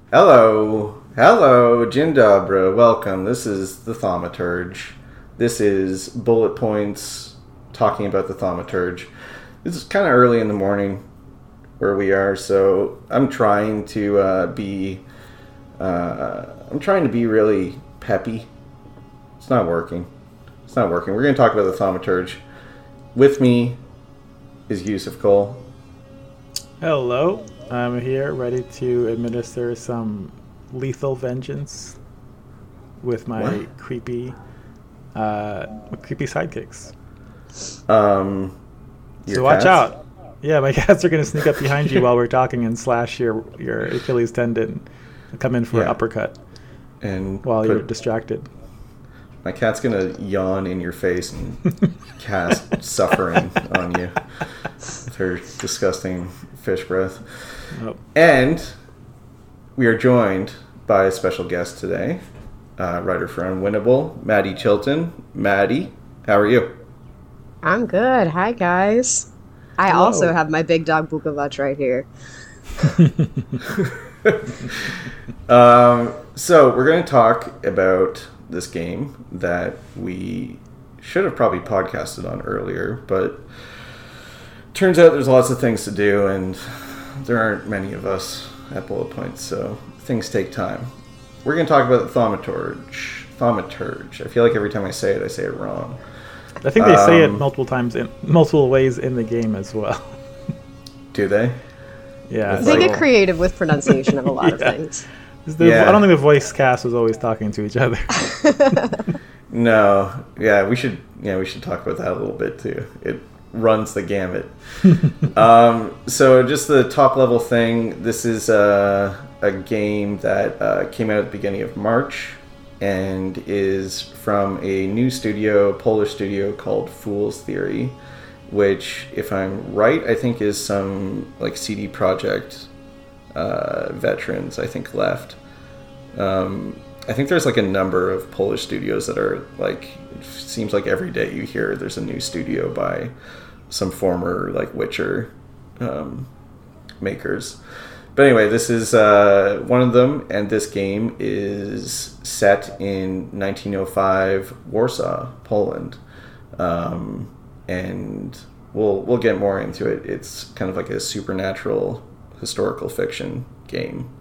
Hello, Jin Dobra, welcome. This is the Thaumaturge. This is bullet points talking about the Thaumaturge. This is kind of early in the morning where we are, so I'm trying to be really peppy. It's not working. We're going to talk about the Thaumaturge. With me is Yusuf Cole. Hello. I'm here, ready to administer some lethal vengeance with my creepy sidekicks. So watch out. Yeah, my cats are going to sneak up behind you while we're talking and slash your Achilles tendon and come in for an uppercut and while you're distracted. My cat's going to yawn in your face and cast suffering on you with her disgusting fish breath. Oh. And we are joined by a special guest today, writer for Unwinnable, Maddie Chilton. Maddie, how are you? I'm good. Hi, guys. I also have my big dog Bukovac right here. So we're going to talk about this game that we should have probably podcasted on earlier, but turns out there's lots of things to do, and there aren't many of us at Bullet Points, so things take time. We're going to talk about the Thaumaturge. I feel like every time I say it wrong. I think they say it multiple ways in the game as well. Do they? Yeah. They get creative with pronunciation of a lot of things. I don't think the voice cast was always talking to each other. No. Yeah, we should talk about that a little bit too. It runs the gamut. So just the top level thing, this is a game that came out at the beginning of March and is from a new Polish studio called Fool's Theory, which, if I'm right, I think is some like CD Projekt veterans, I think, left. I think there's like a number of Polish studios that are like, it seems like every day you hear there's a new studio by some former like Witcher makers. But anyway, this is one of them, and this game is set in 1905 Warsaw, Poland. And we'll get more into it. It's kind of like a supernatural historical fiction game.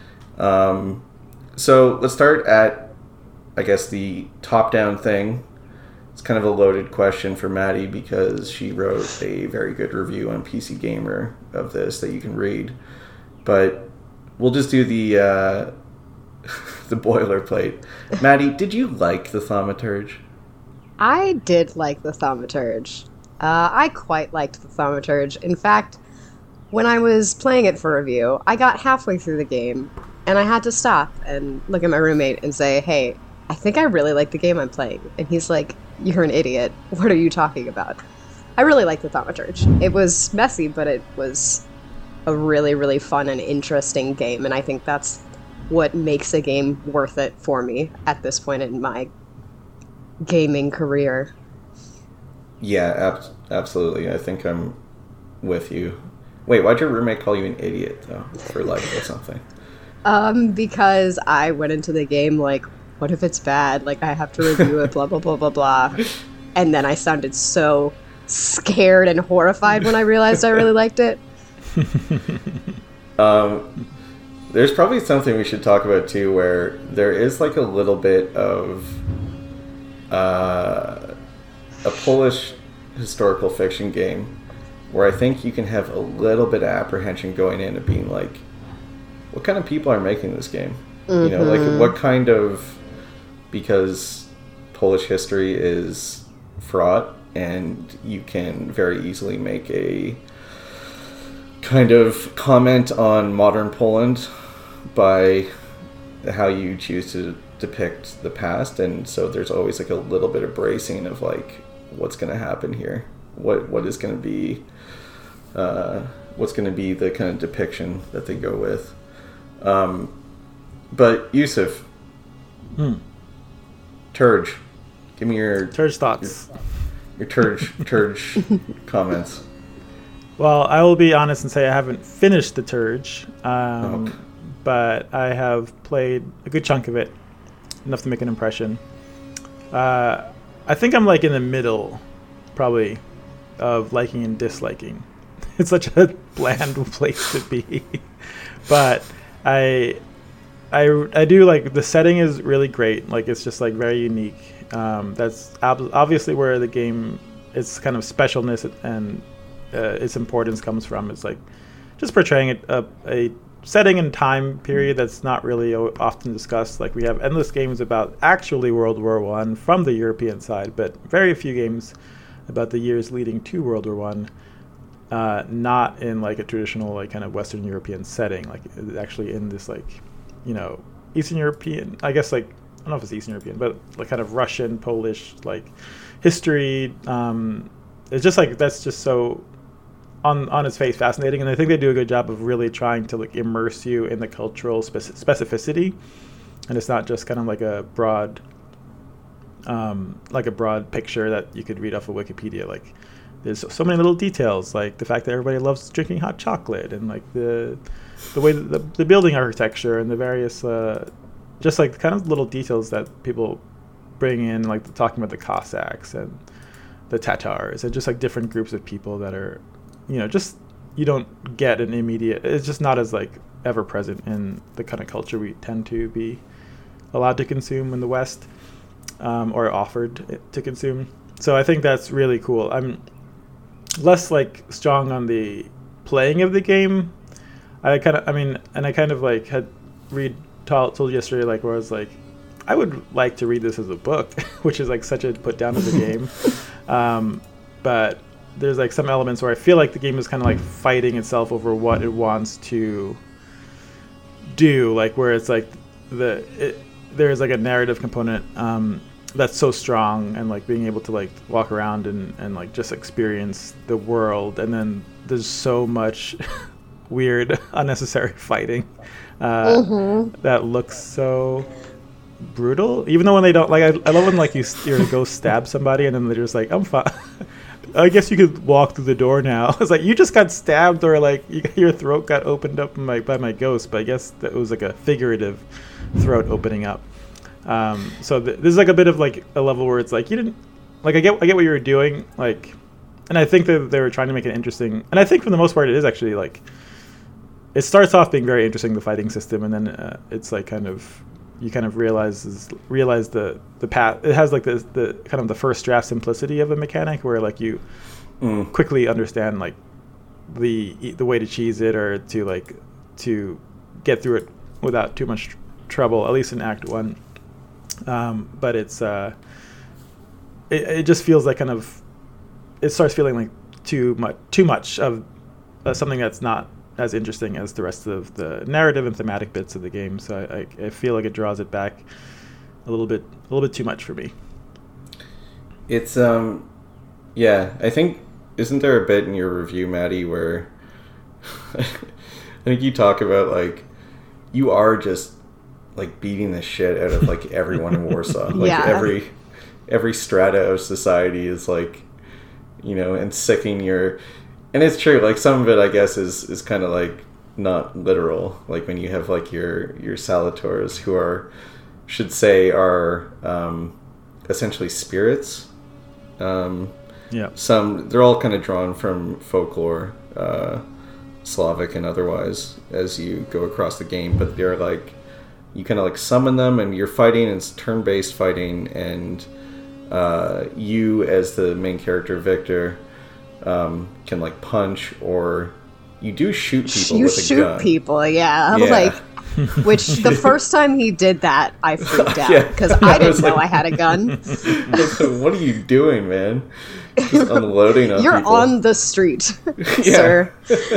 So let's start at, I guess, the top-down thing. It's kind of a loaded question for Maddie because she wrote a very good review on PC Gamer of this that you can read. But we'll just do the the boilerplate. Maddie, did you like the Thaumaturge? I did like the Thaumaturge. I quite liked the Thaumaturge. In fact, when I was playing it for review, I got halfway through the game, and I had to stop and look at my roommate and say, hey, I think I really like the game I'm playing. And he's like, you're an idiot. What are you talking about? I really liked the Thaumaturge. It was messy, but it was a really, really fun and interesting game, and I think that's what makes a game worth it for me at this point in my gaming career. Yeah, absolutely. I think I'm with you. Wait, why'd your roommate call you an idiot, though, for liking something? Because I went into the game like, what if it's bad? Like, I have to review it, blah, blah, blah, blah, blah. And then I sounded so scared and horrified when I realized I really liked it. There's probably something we should talk about, too, where there is, like, a little bit of a Polish historical fiction game where I think you can have a little bit of apprehension going in and being like, what kind of people are making this game? Mm-hmm. You know, like what kind of, because Polish history is fraught and you can very easily make a kind of comment on modern Poland by how you choose to depict the past, and so there's always like a little bit of bracing of like, what's going to happen here? What is going to be what's going to be the kind of depiction that they go with? But Yusuf, Turge, give me your Turge thoughts. Your Turge comments. Well, I will be honest and say I haven't finished the Turge, but I have played a good chunk of it, enough to make an impression. I think I'm like in the middle, probably, of liking and disliking. It's such a bland place to be, but I do like the setting is really great. Like it's just like very unique. That's obviously where the game, its kind of specialness and its importance comes from. It's like just portraying a setting and time period that's not really often discussed. Like we have endless games about actually World War I from the European side, but very few games about the years leading to World War I, not in like a traditional like kind of Western European setting, like actually in this like, you know, Eastern European, I guess like, I don't know if it's Eastern European, but like kind of Russian, Polish, like history. It's just like, that's just so on its face fascinating. And I think they do a good job of really trying to like immerse you in the cultural specificity. And it's not just kind of like a broad picture that you could read off of Wikipedia. Like there's so many little details, like the fact that everybody loves drinking hot chocolate, and like the way that the building architecture and the various just like kind of little details that people bring in, like talking about the Cossacks and the Tatars and just like different groups of people that are, you know, just you don't get an immediate, it's just not as like ever present in the kind of culture we tend to be allowed to consume in the West, or offered to consume. So I think that's really cool. I'm less like strong on the playing of the game. I kind of like had told you yesterday, like where I was like, I would like to read this as a book, which is like such a put down of the game. But there's like some elements where I feel like the game is kind of like fighting itself over what it wants to do, like where it's like there's like a narrative component that's so strong, and like being able to like walk around and like just experience the world, and then there's so much weird unnecessary fighting that looks so brutal, even though when they don't, like I love when like you go stab somebody and then they're just like, I'm fine. I guess you could walk through the door now. It's like you just got stabbed, or like your throat got opened up by my ghost, but I guess that was like a figurative throat opening up. So there's like a bit of like a level where it's like you didn't, like I get what you were doing, like, and I think that they were trying to make it interesting, and I think for the most part it is actually like, it starts off being very interesting, the fighting system, and then it's like kind of, you kind of realize the path. It has like the kind of the first draft simplicity of a mechanic where like you quickly understand like the way to cheese it, or to get through it without too much trouble, at least in Act 1. But it's it just feels like kind of, it starts feeling like too much of something that's not as interesting as the rest of the narrative and thematic bits of the game. So I feel like it draws it back a little bit too much for me. It's yeah, I think, isn't there a bit in your review, Maddie, where I think you talk about like you are just like beating the shit out of like everyone in Warsaw. Like every strata of society is like, you know, and sicking your. And it's true, like some of it I guess is kind of like not literal. Like when you have like your Salators, who are essentially spirits. They're all kind of drawn from folklore, Slavic and otherwise, as you go across the game, but they're like, you kind of like summon them and you're fighting, and it's turn-based fighting, and you as the main character, Victor, can like punch, or you do shoot people with a gun. You shoot people, yeah. Like, which the first time he did that, I freaked out because I didn't know I had a gun. What are you doing, man? Just unloading on You're people. on the street, sir.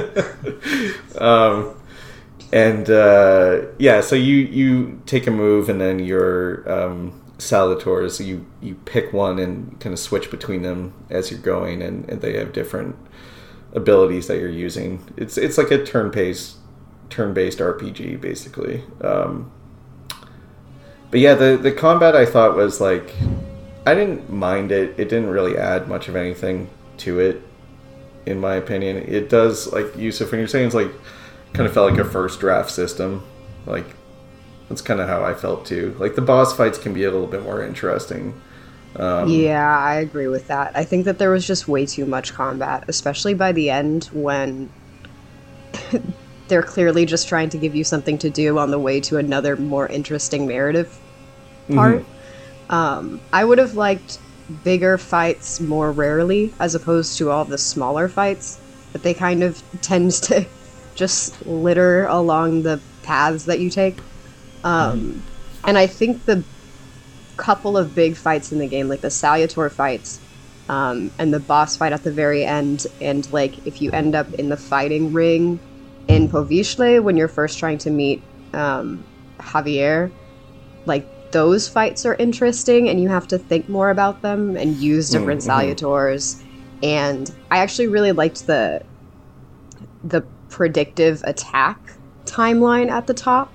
So you take a move, and then your Salators, you pick one and kind of switch between them as you're going, and they have different abilities that you're using. It's like a turn-based RPG basically. But yeah, the combat I thought was like, I didn't mind it. It didn't really add much of anything to it, in my opinion. It does, like Yusuf, when you're saying it's like, kind of felt like a first draft system. Like, that's kind of how I felt too. Like, the boss fights can be a little bit more interesting. Yeah, I agree with that. I think that there was just way too much combat, especially by the end when they're clearly just trying to give you something to do on the way to another more interesting narrative part. I would have liked bigger fights more rarely as opposed to all the smaller fights that they kind of tends to just litter along the paths that you take. And I think the couple of big fights in the game, like the Salutor fights, and the boss fight at the very end, and like if you end up in the fighting ring in Povishle when you're first trying to meet Javier, like those fights are interesting and you have to think more about them and use different Salutors. And I actually really liked the predictive attack timeline at the top.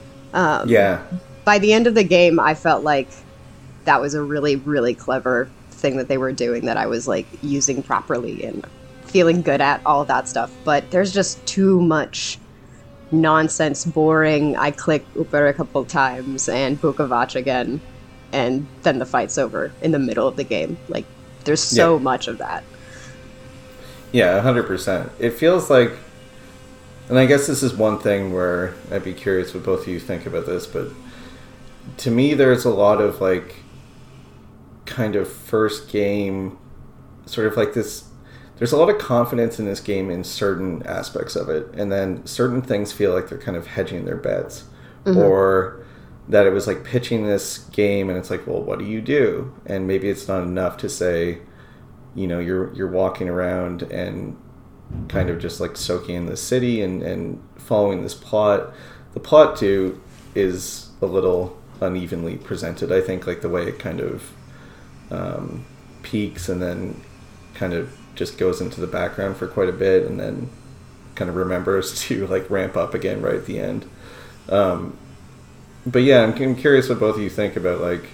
By the end of the game, I felt like that was a really, really clever thing that they were doing that I was like using properly and feeling good at, all of that stuff. But there's just too much nonsense, boring. I click Uber a couple times and Bukovac again, and then the fight's over in the middle of the game. Like, there's so much of that. Yeah, 100%. It feels like, and I guess this is one thing where I'd be curious what both of you think about this, but to me there's a lot of like kind of first game sort of like this, there's a lot of confidence in this game in certain aspects of it, and then certain things feel like they're kind of hedging their bets, or that it was like pitching this game and it's like, well, what do you do? And maybe it's not enough to say, you know, you're walking around and kind of just like soaking in the city and following this plot. The plot too is a little unevenly presented. I think like the way it kind of peaks and then kind of just goes into the background for quite a bit and then kind of remembers to like ramp up again right at the end. But yeah, I'm curious what both of you think about like,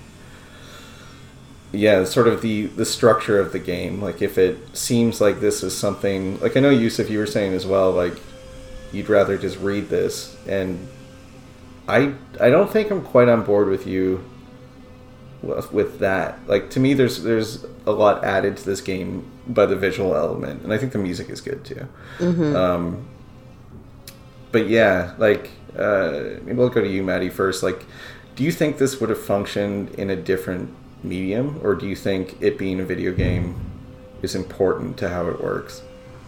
yeah, sort of the structure of the game. Like if it seems like this is something, like I know Yusuf, you were saying as well, like you'd rather just read this, and I don't think I'm quite on board with you with that. Like to me there's a lot added to this game by the visual element, and I think the music is good too. But yeah, like maybe we'll go to you, Maddie, first. Like, do you think this would have functioned in a different medium, or do you think it being a video game is important to how it works?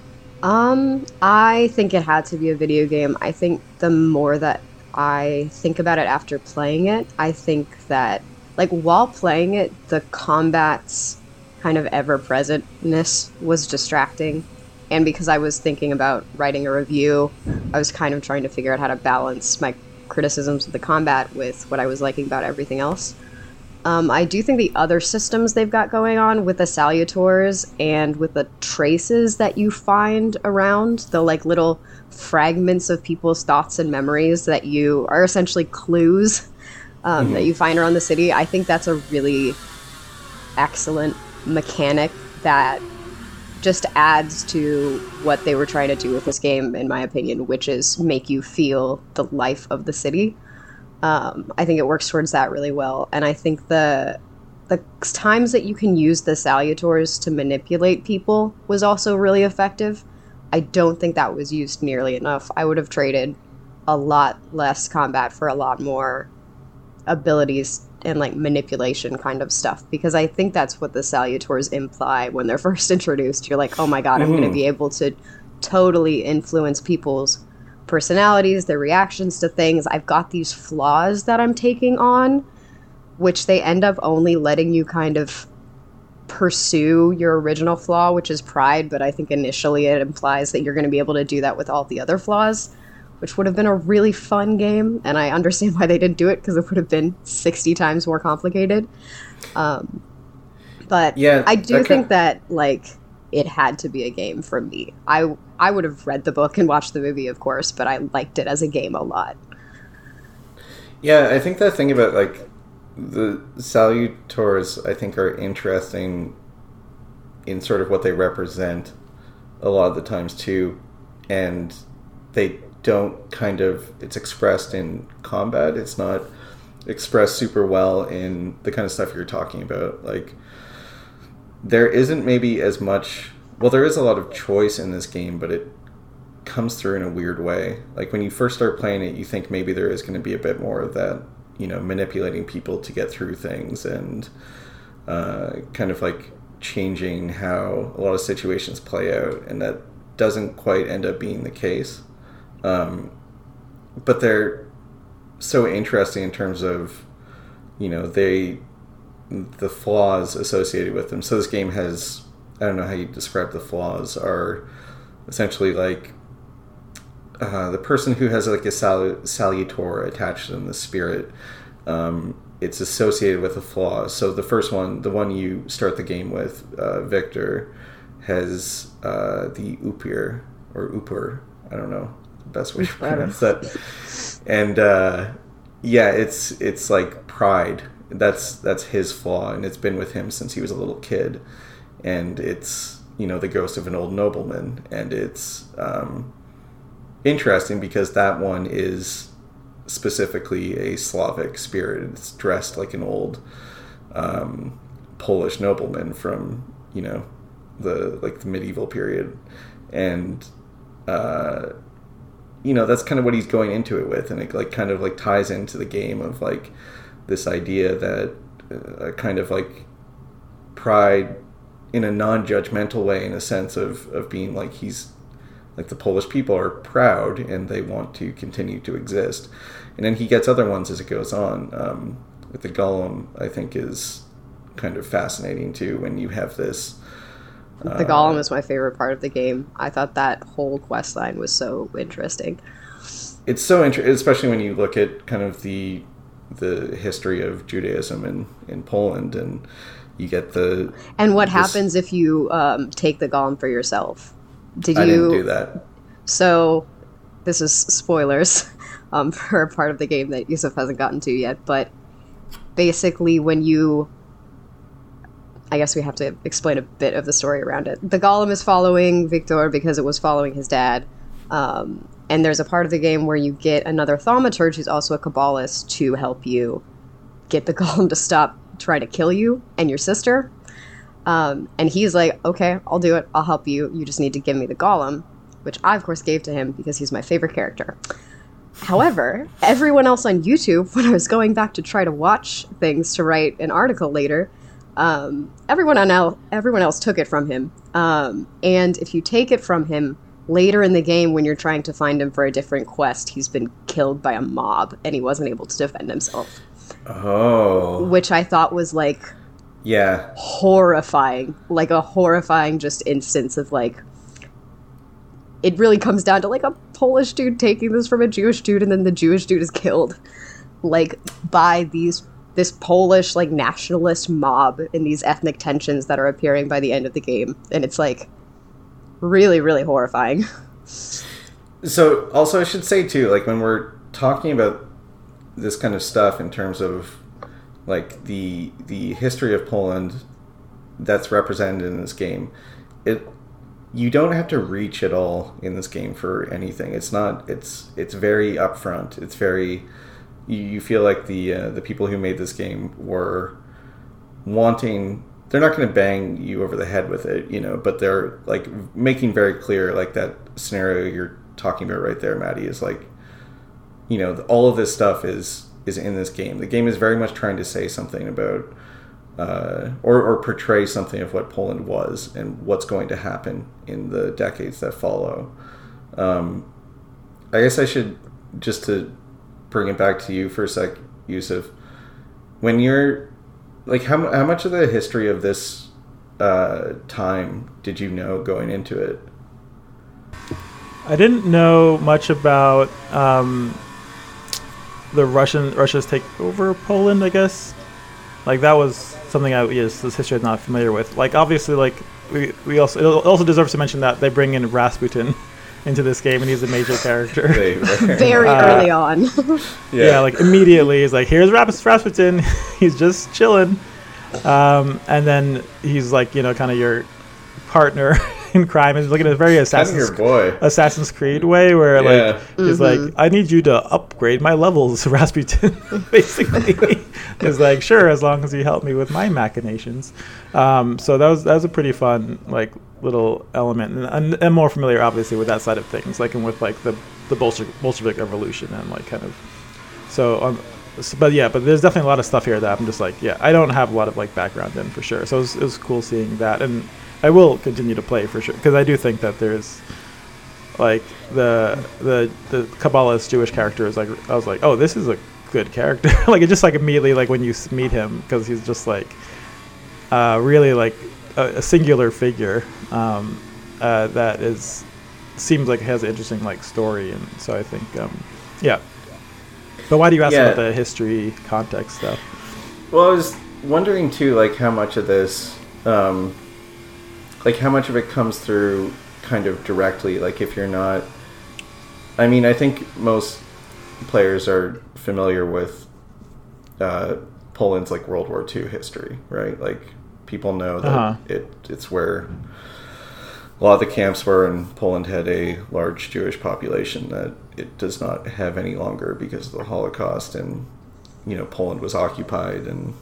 I think it had to be a video game. I think the more that I think about it after playing it, I think that like while playing it, the combat's kind of ever-presentness was distracting. And because I was thinking about writing a review, I was kind of trying to figure out how to balance my criticisms of the combat with what I was liking about everything else. I do think the other systems they've got going on with the Salutors and with the traces that you find around, the like little fragments of people's thoughts and memories that you are essentially clues that you find around the city, I think that's a really excellent mechanic that just adds to what they were trying to do with this game, in my opinion, which is make you feel the life of the city. I think it works towards that really well, and I think the times that you can use the Salutors to manipulate people was also really effective. I don't think that was used nearly enough. I would have traded a lot less combat for a lot more abilities and like manipulation kind of stuff, because I think that's what the Salutors imply when they're first introduced. You're like, oh my god, I'm going to be able to totally influence people's personalities, their reactions to things. I've got these flaws that I'm taking on, which they end up only letting you kind of pursue your original flaw, which is pride, but I think initially it implies that you're going to be able to do that with all the other flaws, which would have been a really fun game, and I understand why they didn't do it, because it would have been 60 times more complicated. But yeah, I do think that, like, it had to be a game for me. I would have read the book and watched the movie, of course, but I liked it as a game a lot. Yeah, I think that thing about, like, the Salutors, I think, are interesting in sort of what they represent a lot of the times, too. And they it's expressed in combat. It's not expressed super well in the kind of stuff you're talking about. Like, there isn't maybe as much, well, there is a lot of choice in this game, but it comes through in a weird way. Like, when you first start playing it, you think maybe there is going to be a bit more of that, manipulating people to get through things, and kind of like changing how a lot of situations play out, and that doesn't quite end up being the case. But they're so interesting in terms of, the flaws associated with them. So this game has, I don't know how you describe the flaws, are essentially like the person who has like a salutor attached to them, the spirit, it's associated with a flaw. So the first one, the one you start the game with, Victor, has the Upir, or Upur, I don't know the best way to pronounce that. And it's like pride. That's his flaw, and it's been with him since he was a little kid. And it's, the ghost of an old nobleman. And it's interesting because that one is specifically a Slavic spirit. It's dressed like an old Polish nobleman from, the medieval period. And that's kind of what he's going into it with, and it like kind of like ties into the game of like this idea that kind of like pride in a non-judgmental way, in a sense of being like, he's like, the Polish people are proud and they want to continue to exist. And then he gets other ones as it goes on. With the Golem, I think, is kind of fascinating too, when you have this. The Golem is my favorite part of the game. I thought that whole quest line was so interesting. It's so interesting, especially when you look at kind of the history of Judaism in Poland, and you get the... And what happens if you take the Golem for yourself? I didn't do that. So, this is spoilers for a part of the game that Yusuf hasn't gotten to yet, but basically when you... I guess we have to explain a bit of the story around it. The Golem is following Victor because it was following his dad. And there's a part of the game where you get another thaumaturge who's also a Kabbalist to help you get the Golem to stop trying to kill you and your sister. And he's like, okay, I'll do it. I'll help you. You just need to give me the Golem, which I, of course, gave to him because he's my favorite character. However, everyone else on YouTube, when I was going back to try to watch things to write an article later, everyone else took it from him. And if you take it from him later in the game, when you're trying to find him for a different quest, he's been killed by a mob and he wasn't able to defend himself. Oh. Which I thought was like... Yeah. Horrifying. Like a horrifying just instance of like... It really comes down to like a Polish dude taking this from a Jewish dude, and then the Jewish dude is killed. Like by this Polish like nationalist mob in these ethnic tensions that are appearing by the end of the game. And it's like really, really horrifying. So also I should say too, like when we're talking about this kind of stuff in terms of like the history of Poland that's represented in this game, you don't have to reach at all in this game for anything. It's very upfront. It's very... You feel like the people who made this game were wanting... They're not going to bang you over the head with it, but they're like making very clear, like that scenario you're talking about right there, Maddie, is like, all of this stuff is in this game. The game is very much trying to say something about, or portray something of what Poland was and what's going to happen in the decades that follow. I guess I should, just to bring it back to you for a sec, Yusuf, when you're like, how much of the history of this time did you know going into it? I didn't know much about the Russia's takeover of Poland, I guess. Like that was something this history I'm not familiar with. Like obviously, like we also, it also deserves to mention that they bring in Rasputin into this game, and he's a major character. Very early on. Yeah, like immediately he's like, here's Rasputin. He's just chilling. And then he's like, kind of your partner in crime. He's looking at a very Assassin's Creed way, where like he's like, I need you to upgrade my levels, Rasputin. Basically, he's like, sure, as long as you help me with my machinations. So that was a pretty fun like little element, and I'm more familiar obviously with that side of things, like and with like the Bolshevik revolution and like kind of but there's definitely a lot of stuff here that I'm just like, I don't have a lot of like background in for sure. So it was cool seeing that, and I will continue to play for sure, because I do think that there's like the Kabbalist Jewish character is like, I was like, oh, this is a good character. Like it just like immediately like when you meet him, because he's just like really like a singular figure that seems like it has an interesting like story, and so I think But why do you ask about the history context stuff? Well, I was wondering too, like how much of this, like how much of it comes through kind of directly, like if you're not, I mean, I think most players are familiar with Poland's like World War II history, right? Like people know that it's where a lot of the camps were, and Poland had a large Jewish population that it does not have any longer because of the Holocaust, and Poland was occupied, and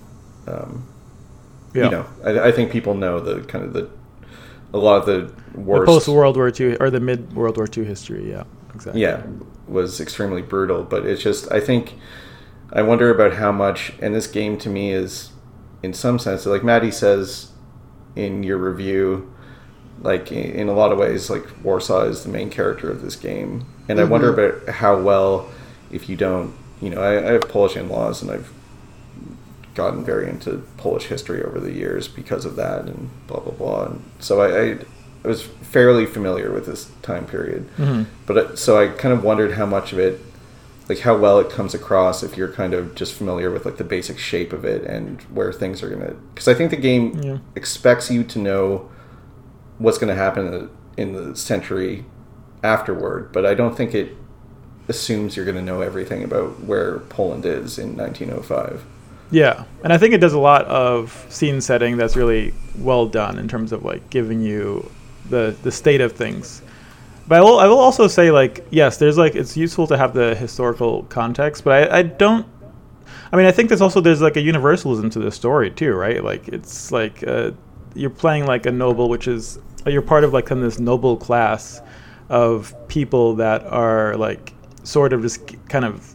I think people know the kind of a lot of the worst, the post World War II or the mid World War II history, exactly, was extremely brutal. But it's just, I wonder about how much, and this game to me is, in some sense, like Maddie says in your review, like in a lot of ways, like Warsaw is the main character of this game, and I wonder about how well, if you don't, I have Polish in-laws, and I've gotten very into Polish history over the years because of that, and blah blah blah, and so I was fairly familiar with this time period, but so I kind of wondered how much of it, like how well it comes across if you're kind of just familiar with like the basic shape of it and where things are gonna, because I think the game expects you to know what's going to happen in the century afterward, but I don't think it assumes you're going to know everything about where Poland is in 1905. Yeah, and I think it does a lot of scene setting that's really well done in terms of like giving you the state of things. But I will also say, like, yes, there's like, it's useful to have the historical context, but I think there's like a universalism to the story too, right? Like it's like you're playing like a noble, which is, you're part of like kind of this noble class of people that are like sort of just kind of,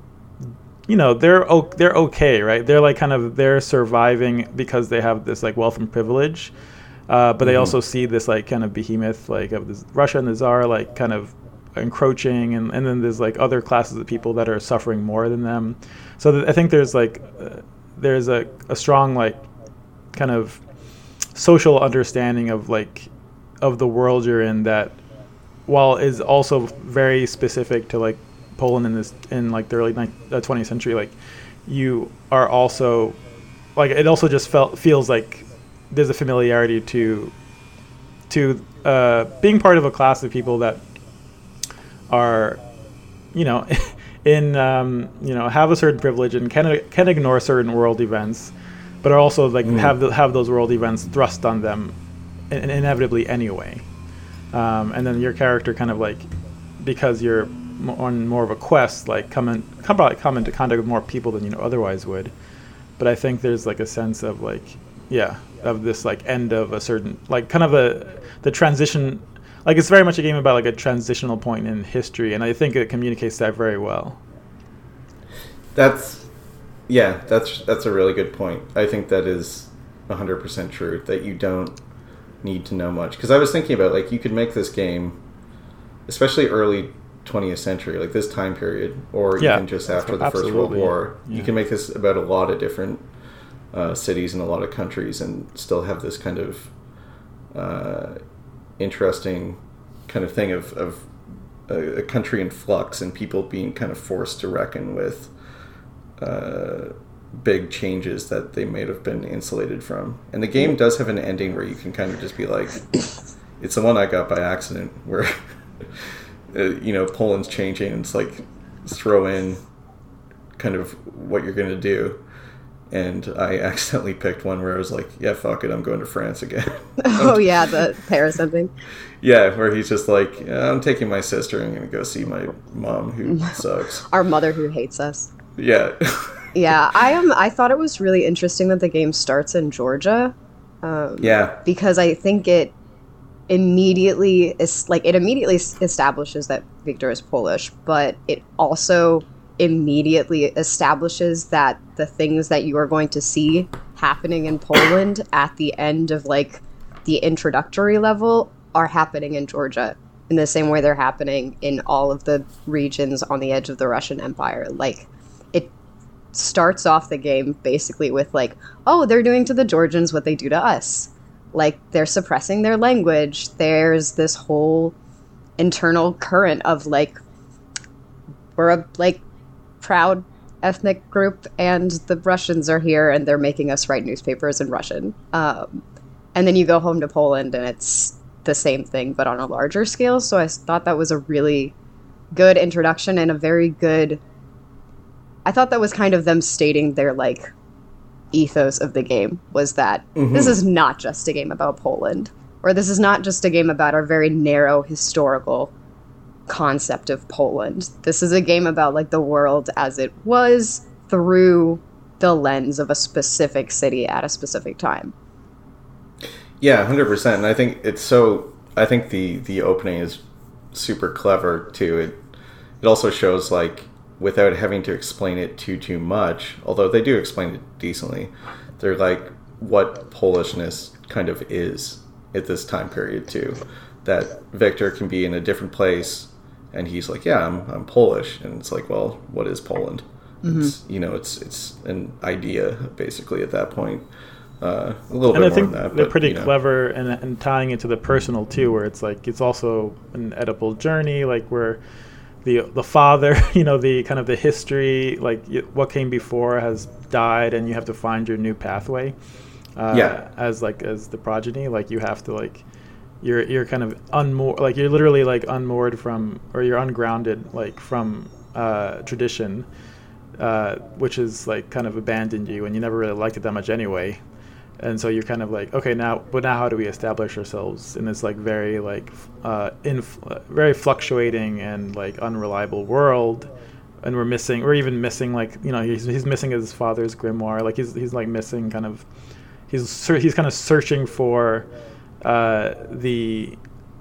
they're okay, right? They're like kind of, they're surviving because they have this like wealth and privilege, but they also see this like kind of behemoth like of this Russia and the Tsar like kind of encroaching, and then there's like other classes of people that are suffering more than them. So I think there's like there's a strong like kind of social understanding of like of the world you're in, that while is also very specific to like Poland in like the early 20th century, like you are also like, it also just feels like there's a familiarity to being part of a class of people that are in have a certain privilege and can ignore certain world events, but are also like have those world events thrust on them inevitably anyway, and then your character kind of like, because you're on more of a quest, like come into contact with more people than otherwise would. But I think there's like a sense of like of this like end of a certain like kind of the transition, like it's very much a game about like a transitional point in history, and I think it communicates that very well. That's a really good point. I think that is 100% true, that you don't need to know much. Because I was thinking about, like, you could make this game, especially early 20th century, like this time period, or even just after the First World War. Yeah. You can make this about a lot of different cities and a lot of countries, and still have this kind of interesting kind of thing of a country in flux, and people being kind of forced to reckon with big changes that they may have been insulated from. And the game does have an ending where you can kind of just be like, it's the one I got by accident, where Poland's changing, and it's like throw in kind of what you're going to do. and I accidentally picked one where I was like, yeah, fuck it, I'm going to France again. Oh yeah, the Paris ending. Yeah, where he's just like, yeah, I'm taking my sister and I'm going to go see my mom who sucks. Our mother who hates us. Yeah. Yeah, I thought it was really interesting that the game starts in Georgia. Yeah. Because I think it immediately establishes that Victor is Polish, but it also immediately establishes that the things that you are going to see happening in Poland at the end of like the introductory level are happening in Georgia in the same way they're happening in all of the regions on the edge of the Russian Empire. Like, it starts off the game basically with like, oh, they're doing to the Georgians what they do to us. Like, they're suppressing their language. There's this whole internal current of like, we're a like proud ethnic group and the Russians are here and they're making us write newspapers in Russian. And then you go home to Poland and it's the same thing but on a larger scale. So I thought that was a really good introduction and a very good, I thought that was kind of them stating their like ethos of the game was that this is not just a game about Poland, or this is not just a game about our very narrow historical concept of Poland. This is a game about like the world as it was through the lens of a specific city at a specific time. Yeah, 100%. And I think it's so. I think the opening is super clever too. It also shows like without having to explain it too much. Although they do explain it decently, they're like what Polishness kind of is at this time period too. That Victor can be in a different place, and he's like, yeah, I'm Polish, and it's like, well, what is Poland? It's it's an idea basically at that point. A little bit more than that. They're pretty clever and tying it to the personal too, where it's like it's also an Oedipal journey, like where the father, the kind of the history, like what came before has died, and you have to find your new pathway. As the progeny, like you have to like you're kind of unmoored, like you're literally like unmoored from, or you're ungrounded like from tradition, which is like kind of abandoned you, and you never really liked it that much anyway. And so you're kind of like, okay, now how do we establish ourselves in this like very like very fluctuating and like unreliable world? And we're even missing like he's missing his father's grimoire, like he's like missing kind of he's kind of searching for that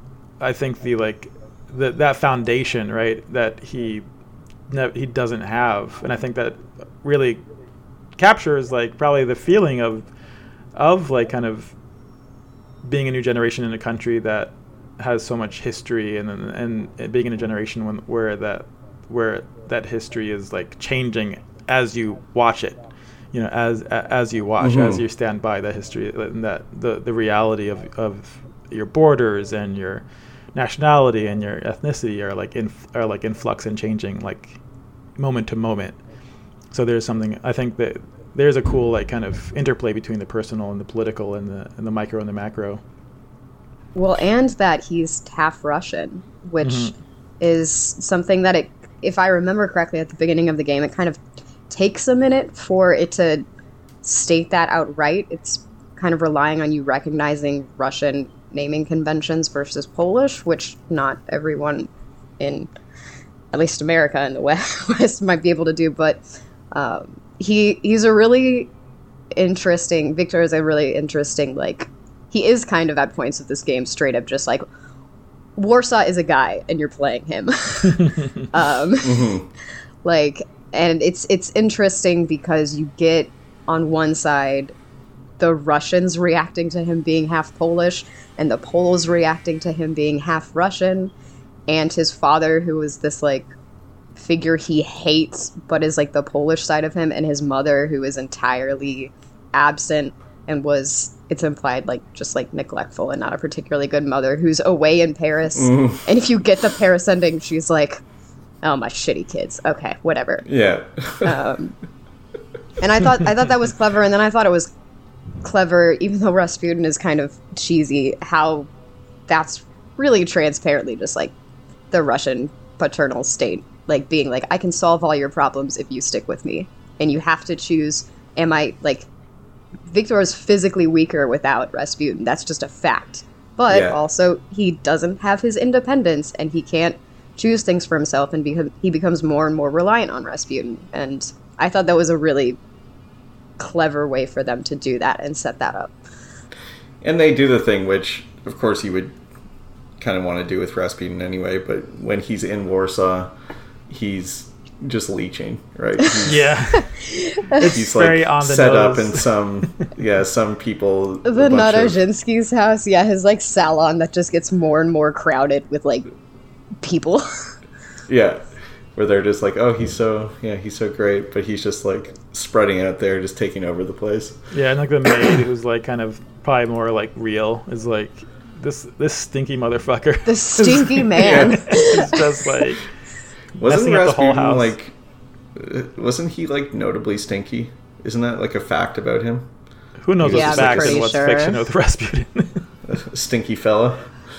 foundation, right, that he doesn't have. And I think that really captures like probably the feeling of like kind of being a new generation in a country that has so much history, and being in a generation where that history is like changing as you watch it, as you watch, as you stand by that history, and that the reality of your borders and your nationality and your ethnicity are like in flux and changing like moment to moment. So there's something, I think that there's a cool like kind of interplay between the personal and the political and the micro and the macro. Well, and that he's half Russian, which is something that if I remember correctly at the beginning of the game, it kind of takes a minute for it to state that outright. It's kind of relying on you recognizing Russian naming conventions versus Polish, which not everyone in at least America and the West might be able to do, but he's a really interesting, Victor is a really interesting, like, he is kind of at points of this game straight up just like, Warsaw is a guy and you're playing him. Like, and it's interesting because you get on one side the Russians reacting to him being half Polish and the Poles reacting to him being half Russian, and his father, who is this like figure he hates but is like the Polish side of him, and his mother, who is entirely absent and was, it's implied, like just like neglectful and not a particularly good mother, who's away in Paris. And if you get the Paris ending, she's like, oh, my shitty kids, okay, whatever. Yeah. And I thought that was clever, and then I thought it was clever, even though Rasputin is kind of cheesy, how that's really transparently just like the Russian paternal state, like being like, I can solve all your problems if you stick with me, and you have to choose am I, like, Victor is physically weaker without Rasputin. That's just a fact. But also, he doesn't have his independence, and he can't choose things for himself, and he becomes more and more reliant on Rasputin. And I thought that was a really clever way for them to do that and set that up. And they do the thing which, of course, you would kind of want to do with Rasputin anyway, but when he's in Warsaw, he's just leeching, right? He's very like on the set nose. up in some people. The Nadarzinski's house, his like salon that just gets more and more crowded with like people. Where they're just like, oh, he's so great, but he's just like spreading out there, just taking over the place. Yeah, and like the maid, who's like kind of probably more like real, is like this stinky motherfucker. The stinky man. It's just like wasn't up the whole house. Like, wasn't he like notably stinky? Isn't that like a fact about him? Who knows what's fact and what's sure. fiction with Rasputin? A stinky fella.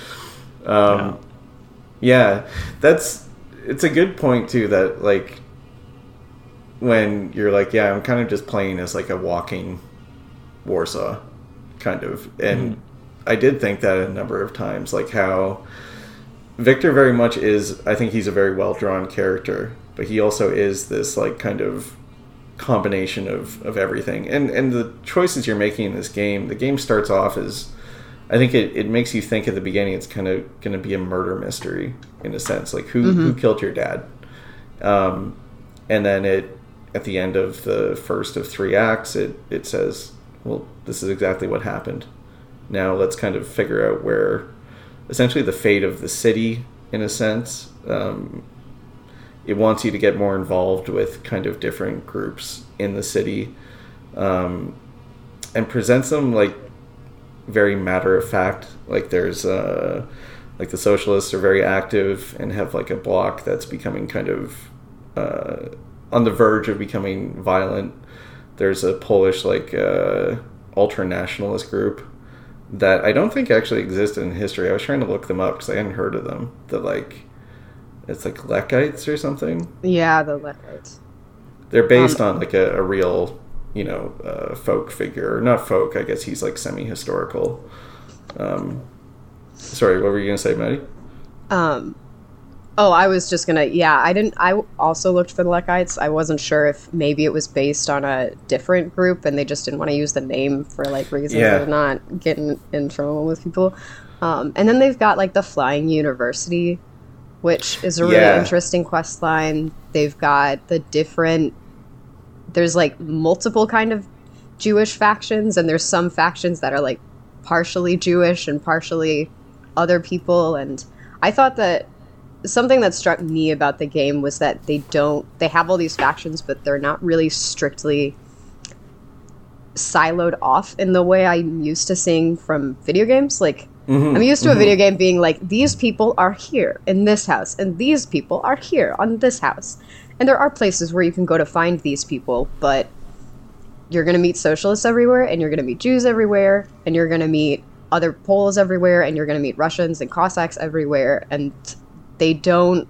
It's a good point too, that like when you're like, I'm kind of just playing as like a walking Warsaw kind of, and I did think that a number of times, like how Victor very much is, I think he's a very well drawn character, but he also is this like kind of combination of everything, and the choices you're making in this game, the game starts off as, I think it makes you think at the beginning it's kind of going to be a murder mystery in a sense, like who killed your dad, and then at the end of the first of 3 acts, it says, well, this is exactly what happened. Now let's kind of figure out where, essentially, the fate of the city, in a sense. It wants you to get more involved with kind of different groups in the city, and presents them like very matter of fact. Like there's like the socialists are very active and have like a bloc that's becoming kind of on the verge of becoming violent. There's a Polish like ultra-nationalist group that I don't think actually existed in history. I was trying to look them up because I hadn't heard of them. It's like Lekites or something. Yeah, the Lekites. They're based on like a real, folk figure. Or not folk, I guess he's like semi-historical. Sorry, what were you going to say, Maddie? I was just going to, I also looked for the Lekites. I wasn't sure if maybe it was based on a different group and they just didn't want to use the name for like reasons of not getting in trouble with people. And then they've got like the Flying University, which is a really interesting quest line. They've got there's like multiple kind of Jewish factions, and there's some factions that are like partially Jewish and partially other people. And I thought that something that struck me about the game was that they have all these factions, but they're not really strictly siloed off in the way I'm used to seeing from video games. Like, I'm used to a video game being like, these people are here in this house, and these people are here on this house. And there are places where you can go to find these people, but you're going to meet socialists everywhere, and you're going to meet Jews everywhere, and you're going to meet other Poles everywhere, and you're going to meet Russians and Cossacks everywhere, and they don't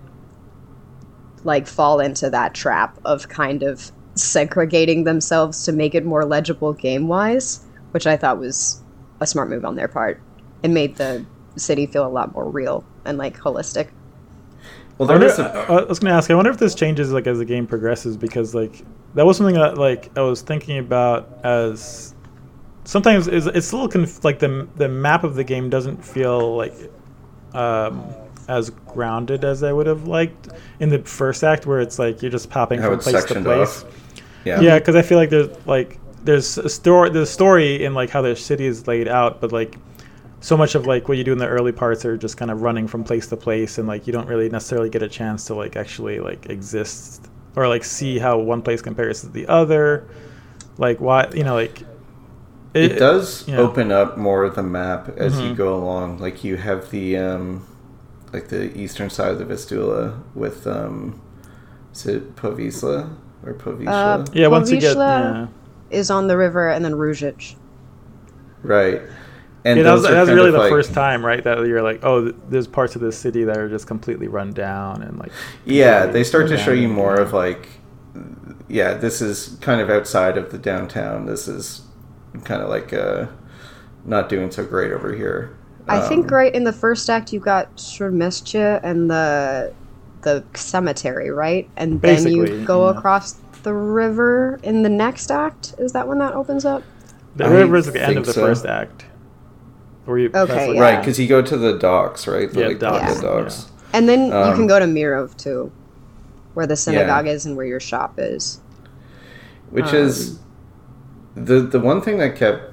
like fall into that trap of kind of segregating themselves to make it more legible game-wise, which I thought was a smart move on their part. It made the city feel a lot more real and like holistic. Well, I was going to ask, I wonder if this changes like as the game progresses, because like that was something that like I was thinking about as sometimes it's a little like the map of the game doesn't feel like as grounded as I would have liked in the first act, where it's like you're just popping from place to place. Yeah, because I feel like there's a story in like how their city is laid out, but like so much of like what you do in the early parts are just kind of running from place to place, and like you don't really necessarily get a chance to like actually like exist or like see how one place compares to the other. Like why, like it does open up more of the map as you go along. Like you have the like the eastern side of the Vistula with is it Povisla or Povisla? Once you get is on the river, and then Ruzic. Right. And that was really the first time, right, that you're like, oh, there's parts of this city that are just completely run down and like. Yeah, they start to show you more of like yeah, this is kind of outside of the downtown. This is kind of like not doing so great over here. I think right in the first act you got Shremestia and the cemetery, right? And then you go across the river in the next act. Is that when that opens up? The river is at the end of the first act. Okay, right, because you go to the docks, right? The docks. Yeah. And then you can go to Mirov too, where the synagogue is and where your shop is. Which is the one thing that kept...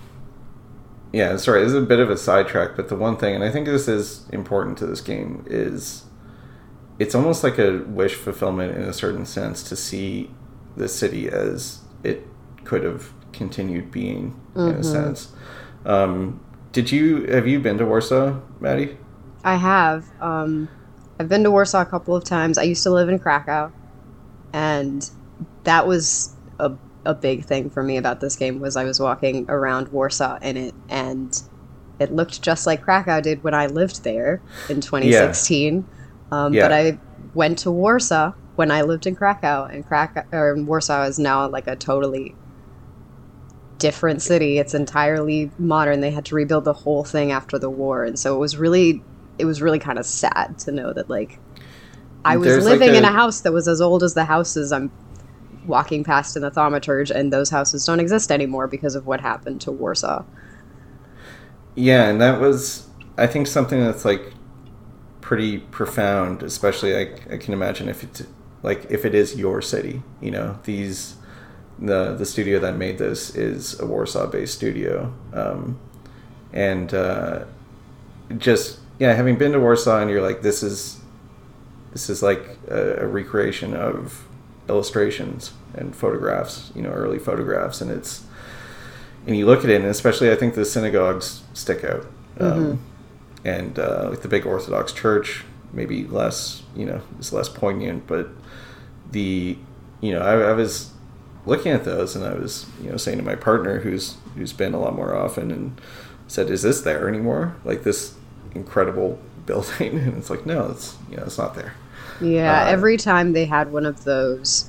Yeah, sorry, this is a bit of a sidetrack, but the one thing, and I think this is important to this game, is it's almost like a wish fulfillment in a certain sense to see the city as it could have continued being, in a sense. Have you been to Warsaw, Maddie? I have. I've been to Warsaw a couple of times. I used to live in Krakow, and that was a big thing for me about this game was I was walking around Warsaw in it, and it looked just like Krakow did when I lived there in 2016. But I went to Warsaw when I lived in Krakow, and Warsaw is now like a totally different city. It's entirely modern. They had to rebuild the whole thing after the war, and so it was really kind of sad to know that like I was living in a house that was as old as the houses I'm walking past in the Thaumaturge, and those houses don't exist anymore because of what happened to Warsaw. Yeah, and that was, I think, something that's like pretty profound, especially I can imagine if it is your city, you know, the studio that made this is a Warsaw-based studio, and just having been to Warsaw and you're like, this is like a recreation of illustrations and photographs, you know, early photographs, and you look at it, and especially I think the synagogues stick out, and like the big Orthodox church maybe less, you know, is less poignant, but I was looking at those, and I was, you know, saying to my partner who's been a lot more often, and said, is this there anymore, like this incredible building? And it's like, no, it's not there. Every time they had one of those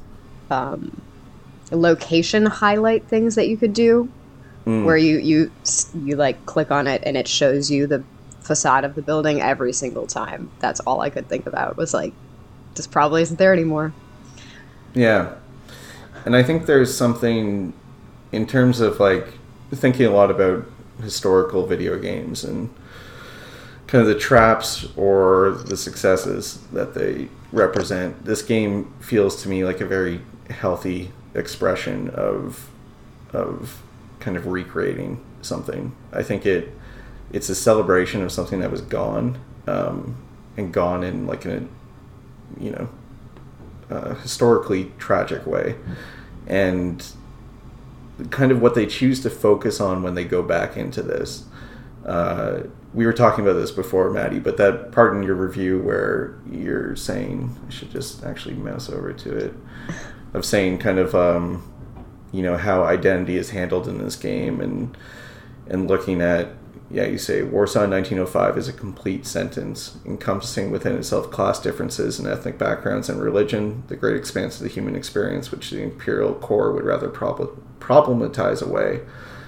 location highlight things that you could do, where you like click on it and it shows you the facade of the building every single time. That's all I could think about was like, this probably isn't there anymore. Yeah. And I think there's something in terms of like thinking a lot about historical video games and kind of the traps or the successes that they represent. This game feels to me like a very healthy expression of kind of recreating something. I think it's a celebration of something that was gone, and gone in like in a, you know, historically tragic way, and kind of what they choose to focus on when they go back into this. We were talking about this before, Maddie, but that part in your review where you're saying, I should just actually mouse over to it, of saying kind of, you know, how identity is handled in this game, and looking at, you say, Warsaw in 1905 is a complete sentence, encompassing within itself class differences and ethnic backgrounds and religion, the great expanse of the human experience, which the imperial core would rather problematize away.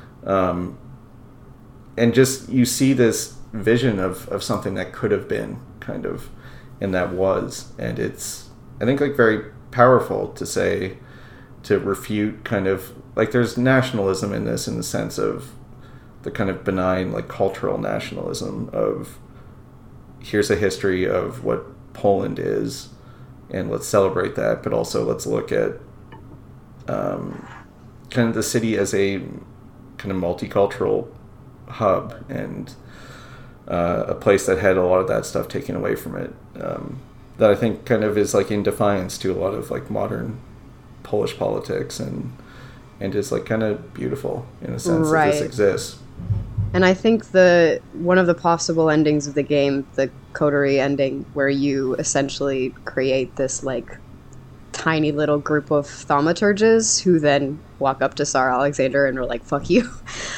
And just, you see this vision of something that could have been, kind of, and that was. And it's, I think, like very powerful to say, to refute kind of, like there's nationalism in this, in the sense of the kind of benign, like cultural nationalism of, here's a history of what Poland is, and let's celebrate that, but also let's look at kind of the city as a kind of multicultural hub, and a place that had a lot of that stuff taken away from it, that I think kind of is like in defiance to a lot of like modern Polish politics, and is like kind of beautiful in a sense that this exists. And I think one of the possible endings of the game, the coterie ending, where you essentially create this like tiny little group of thaumaturges who then walk up to Tsar Alexander and are like, fuck you.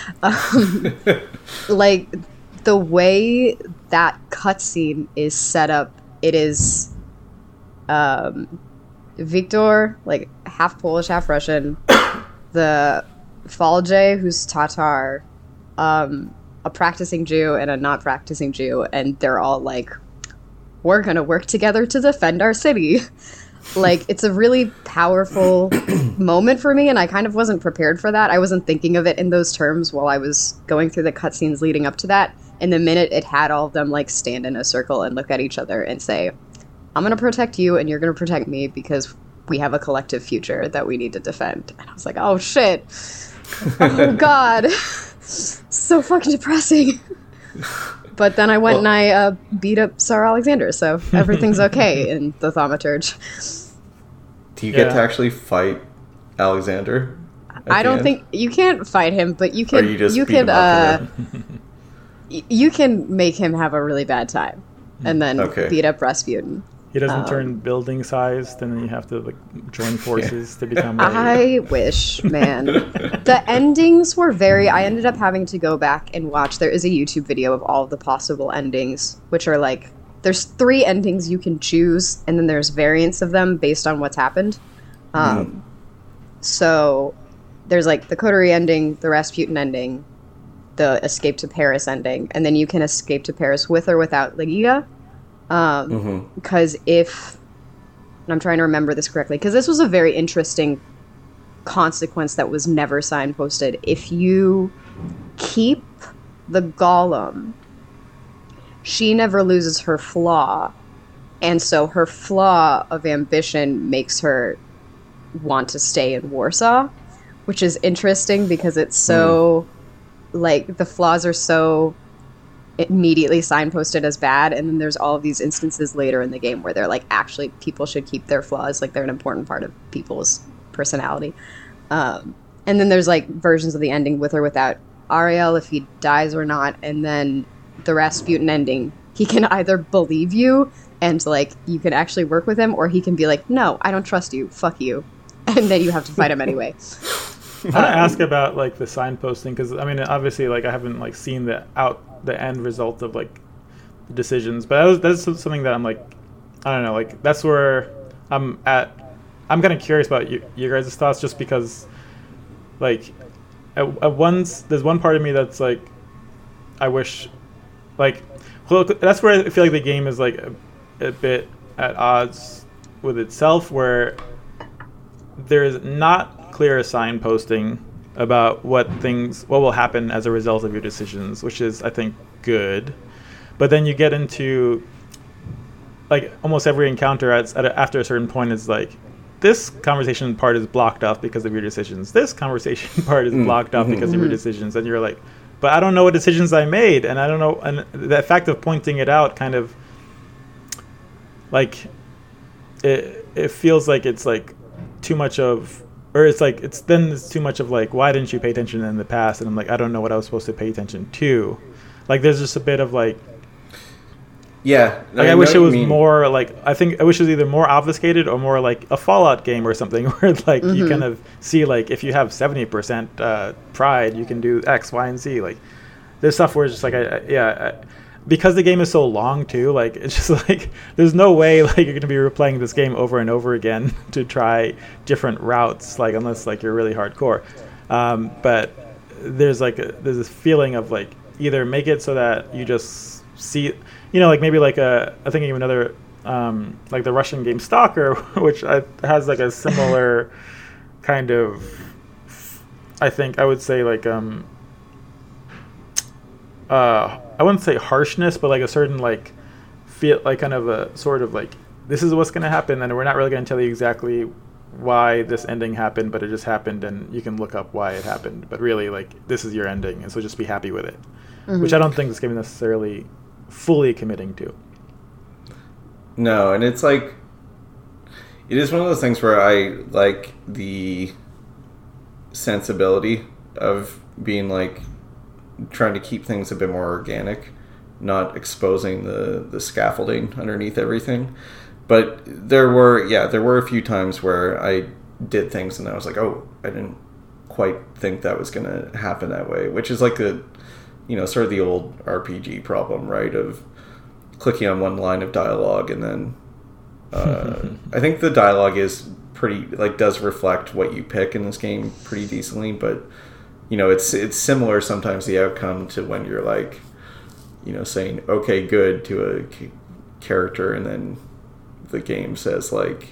Like, the way that cutscene is set up, it is Viktor, like half Polish, half Russian. The Falje, who's Tatar, a practicing Jew and a not practicing Jew, and they're all like, we're gonna work together to defend our city. Like, it's a really powerful moment for me, and I kind of wasn't prepared for that. I wasn't thinking of it in those terms while I was going through the cutscenes leading up to that. And the minute it had all of them, like, stand in a circle and look at each other and say, I'm gonna protect you, and you're gonna protect me, because we have a collective future that we need to defend. And I was like, oh, shit. Oh, God. So fucking depressing. But then I went and I beat up Tsar Alexander, so everything's okay in the Thaumaturge. Do you get to actually fight Alexander? I don't think you can't fight him, but you can. Or you just you beat can. him up You can make him have a really bad time, and then beat up Rasputin. He doesn't turn building sized, and then you have to like join forces to become. I wish, man. The endings were I ended up having to go back and watch. There is a YouTube video of all of the possible endings, which are like, there's 3 endings you can choose, and then there's variants of them based on what's happened. So there's like the Coterie ending, the Rasputin ending, the Escape to Paris ending, and then you can escape to Paris with or without Ligia. Because and I'm trying to remember this correctly, because this was a very interesting consequence that was never signposted. If you keep the golem, she never loses her flaw, and so her flaw of ambition makes her want to stay in Warsaw, which is interesting because it's so like the flaws are so immediately signposted as bad, and then there's all of these instances later in the game where they're like, actually people should keep their flaws, like they're an important part of people's personality. And then there's like versions of the ending with or without Ariel, if he dies or not, and then the Rasputin ending, he can either believe you and like you can actually work with him, or he can be like, no, I don't trust you, fuck you, and then you have to fight him anyway. I want to ask about like the signposting, because I mean obviously like I haven't like seen the end result of like the decisions, but that's something that I'm like, I don't know, like that's where I'm at. I'm kind of curious about your guys' thoughts, just because like there's one part of me that's like, I wish like, well, that's where I feel like the game is like a bit at odds with itself, where there's not clear signposting about what will happen as a result of your decisions, which is, I think, good. But then you get into like almost every encounter after a certain point is like, this conversation part is blocked off because of your decisions. This conversation part is blocked off because of your decisions. And you're like, but I don't know what decisions I made, and I don't know. And the fact of pointing it out kind of like it feels like it's like too much of, or it's like it's too much of like, why didn't you pay attention in the past? And I'm like, I don't know what I was supposed to pay attention to. Like there's just a bit of like, yeah, like I wish it was more like, I wish it was either more obfuscated or more like a Fallout game or something, where like you kind of see like, if you have 70% pride, you can do X, Y, and Z. Like there's stuff where it's just like, because the game is so long too, like it's just like there's no way like you're going to be replaying this game over and over again to try different routes, like unless like you're really hardcore. But there's this feeling of like, either make it so that you just see, you know, like maybe like I'm thinking of another like the Russian game Stalker, which has like a similar kind of, I think I would say like I wouldn't say harshness, but like a certain like feel, like kind of a sort of like, this is what's going to happen, and we're not really going to tell you exactly why this ending happened, but it just happened, and you can look up why it happened. But really, like, this is your ending, and so just be happy with it. Which I don't think this game is necessarily fully committing to. No, and it's like, it is one of those things where I like the sensibility of being like, trying to keep things a bit more organic, not exposing the scaffolding underneath everything. But there were a few times where I did things and I was like, oh, I didn't quite think that was going to happen that way, which is like sort of the old RPG problem, right? Of clicking on one line of dialogue and then I think the dialogue is pretty, like, does reflect what you pick in this game pretty decently, but, you know, it's similar sometimes, the outcome, to when you're, like, you know, saying, okay, good, to a character, and then the game says, like,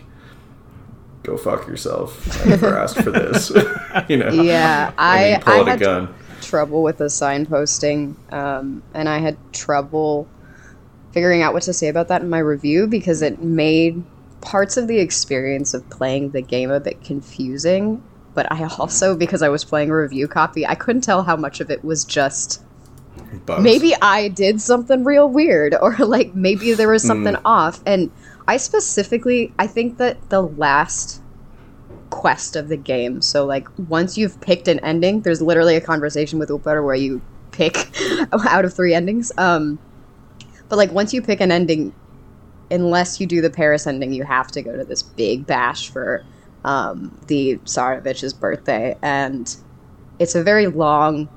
go fuck yourself. I never asked for this. You know? Yeah, I pull out a gun. Trouble with the signposting, and I had trouble figuring out what to say about that in my review, because it made parts of the experience of playing the game a bit confusing. But I also, because I was playing a review copy, I couldn't tell how much of it was just Bugs. maybe I did something real weird, or like maybe there was something off. And I think that the last quest of the game, so like once you've picked an ending, there's literally a conversation with Uper where you pick out of 3 endings. But like once you pick an ending, unless you do the Paris ending, you have to go to this big bash for the Tsarevich's birthday, and it's a very long,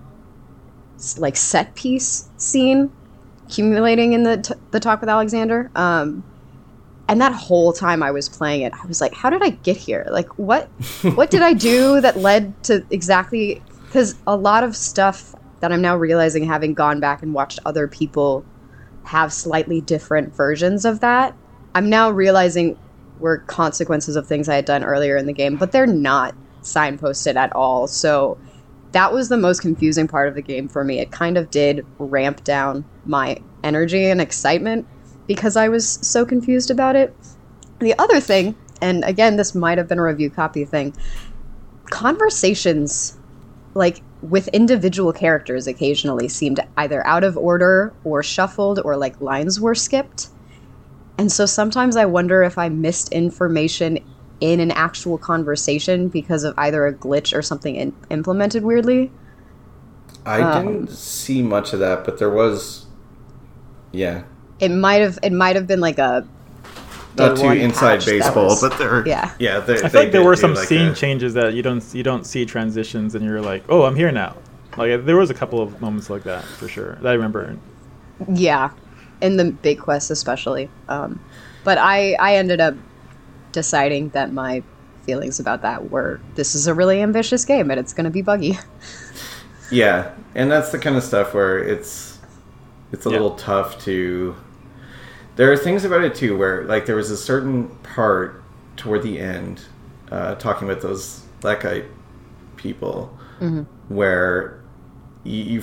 like, set piece scene accumulating in the talk with Alexander. And that whole time I was playing it, I was like, how did I get here? Like, what did I do that led to exactly... Because a lot of stuff that I'm now realizing, having gone back and watched other people have slightly different versions of that, I'm now realizing were consequences of things I had done earlier in the game, but they're not signposted at all. So that was the most confusing part of the game for me. It kind of did ramp down my energy and excitement because I was so confused about it. The other thing, and again, this might have been a review copy thing, conversations, like, with individual characters occasionally seemed either out of order or shuffled, or like lines were skipped. And so sometimes I wonder if I missed information in an actual conversation because of either a glitch or something implemented weirdly. I didn't see much of that, but there was, yeah. It might have been like a not too inside baseball, but there. Yeah. I feel like there were some scene changes that you don't see transitions, and you're like, oh, I'm here now. Like, there was a couple of moments like that for sure that I remember. Yeah, in the big quest especially. But I ended up deciding that my feelings about that were, this is a really ambitious game and it's going to be buggy. Yeah, and that's the kind of stuff where it's a little tough to... There are things about it too where, like, there was a certain part toward the end, talking about those Lekite people, where you're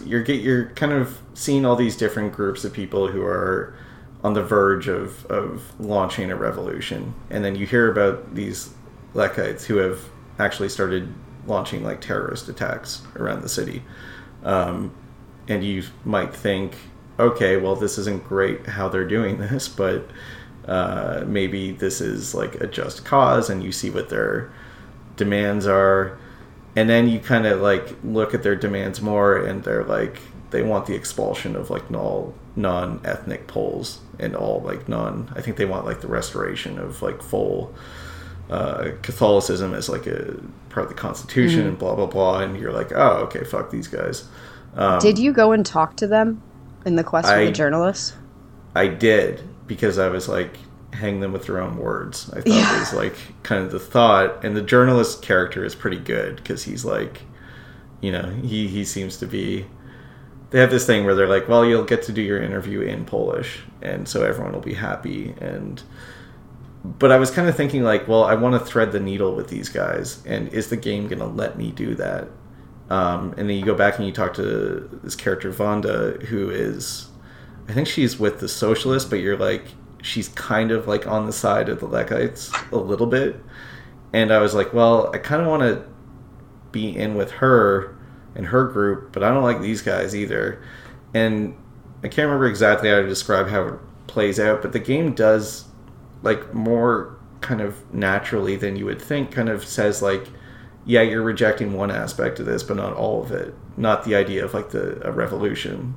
kind of seeing all these different groups of people who are on the verge of launching a revolution, and then you hear about these Lekites who have actually started launching, like, terrorist attacks around the city, and you might think, okay, well, this isn't great how they're doing this, but maybe this is like a just cause, and you see what their demands are, and then you kind of like look at their demands more, and they're like, they want the expulsion of like all non-ethnic Poles and all like I think they want like the restoration of like full Catholicism as like a part of the Constitution, and blah blah blah, and you're like, oh, okay, fuck these guys. Did you go and talk to them in the quest for the journalists? I did, because I was like, hang them with their own words. I thought it was like kind of the thought, and the journalist character is pretty good because he's like, you know, he seems to be. They have this thing where they're like, well, you'll get to do your interview in Polish, and so everyone will be happy. But I was kind of thinking like, well, I want to thread the needle with these guys, and is the game going to let me do that? And then you go back and you talk to this character, Wanda, who is, I think she's with the socialists, but you're like, she's kind of like on the side of the Lekites a little bit. And I was like, well, I kind of want to be in with her and her group, but I don't like these guys either. And I can't remember exactly how to describe how it plays out, but the game does, like, more kind of naturally than you would think, kind of says like, yeah, you're rejecting one aspect of this, but not all of it. Not the idea of like a revolution.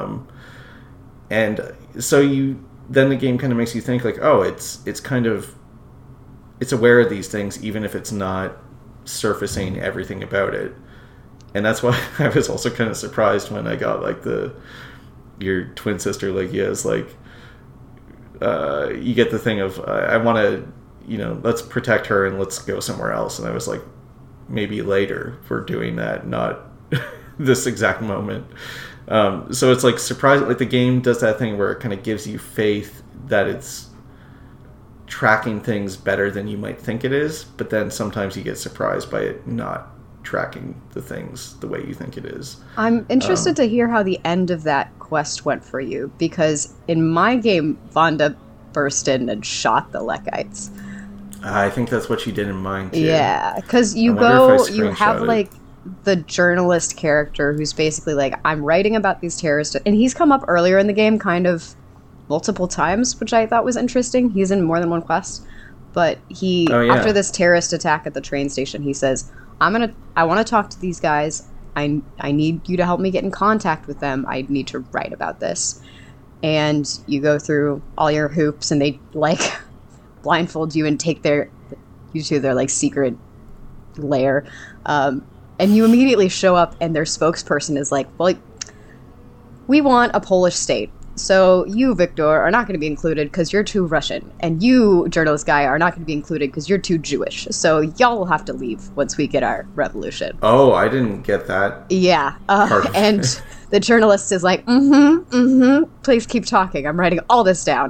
And so then the game kind of makes you think like, oh, it's aware of these things, even if it's not surfacing everything about it. And that's why I was also kind of surprised when I got like your twin sister, like, yes, like, you get the thing of I want to, let's protect her and let's go somewhere else. And I was like, maybe later we're doing that, not this exact moment. So it's like surprising, like the game does that thing where it kind of gives you faith that it's tracking things better than you might think it is, but then sometimes you get surprised by it not tracking the things the way you think it is. I'm interested to hear how the end of that quest went for you, because in my game, Vonda burst in and shot the Lekites. I think that's what she did in mine too. Yeah, because you have like the journalist character who's basically like, I'm writing about these terrorists, and he's come up earlier in the game kind of multiple times, which I thought was interesting. He's in more than one quest, but after this terrorist attack at the train station, he says, I want to talk to these guys. I need you to help me get in contact with them. I need to write about this. And you go through all your hoops, and they like blindfold you and take you to their like secret lair. And you immediately show up, and their spokesperson is like, well, we want a Polish state. So you, Victor, are not going to be included because you're too Russian. And you, journalist guy, are not going to be included because you're too Jewish. So y'all will have to leave once we get our revolution. Oh, I didn't get that. Yeah. And the journalist is like, please keep talking. I'm writing all this down.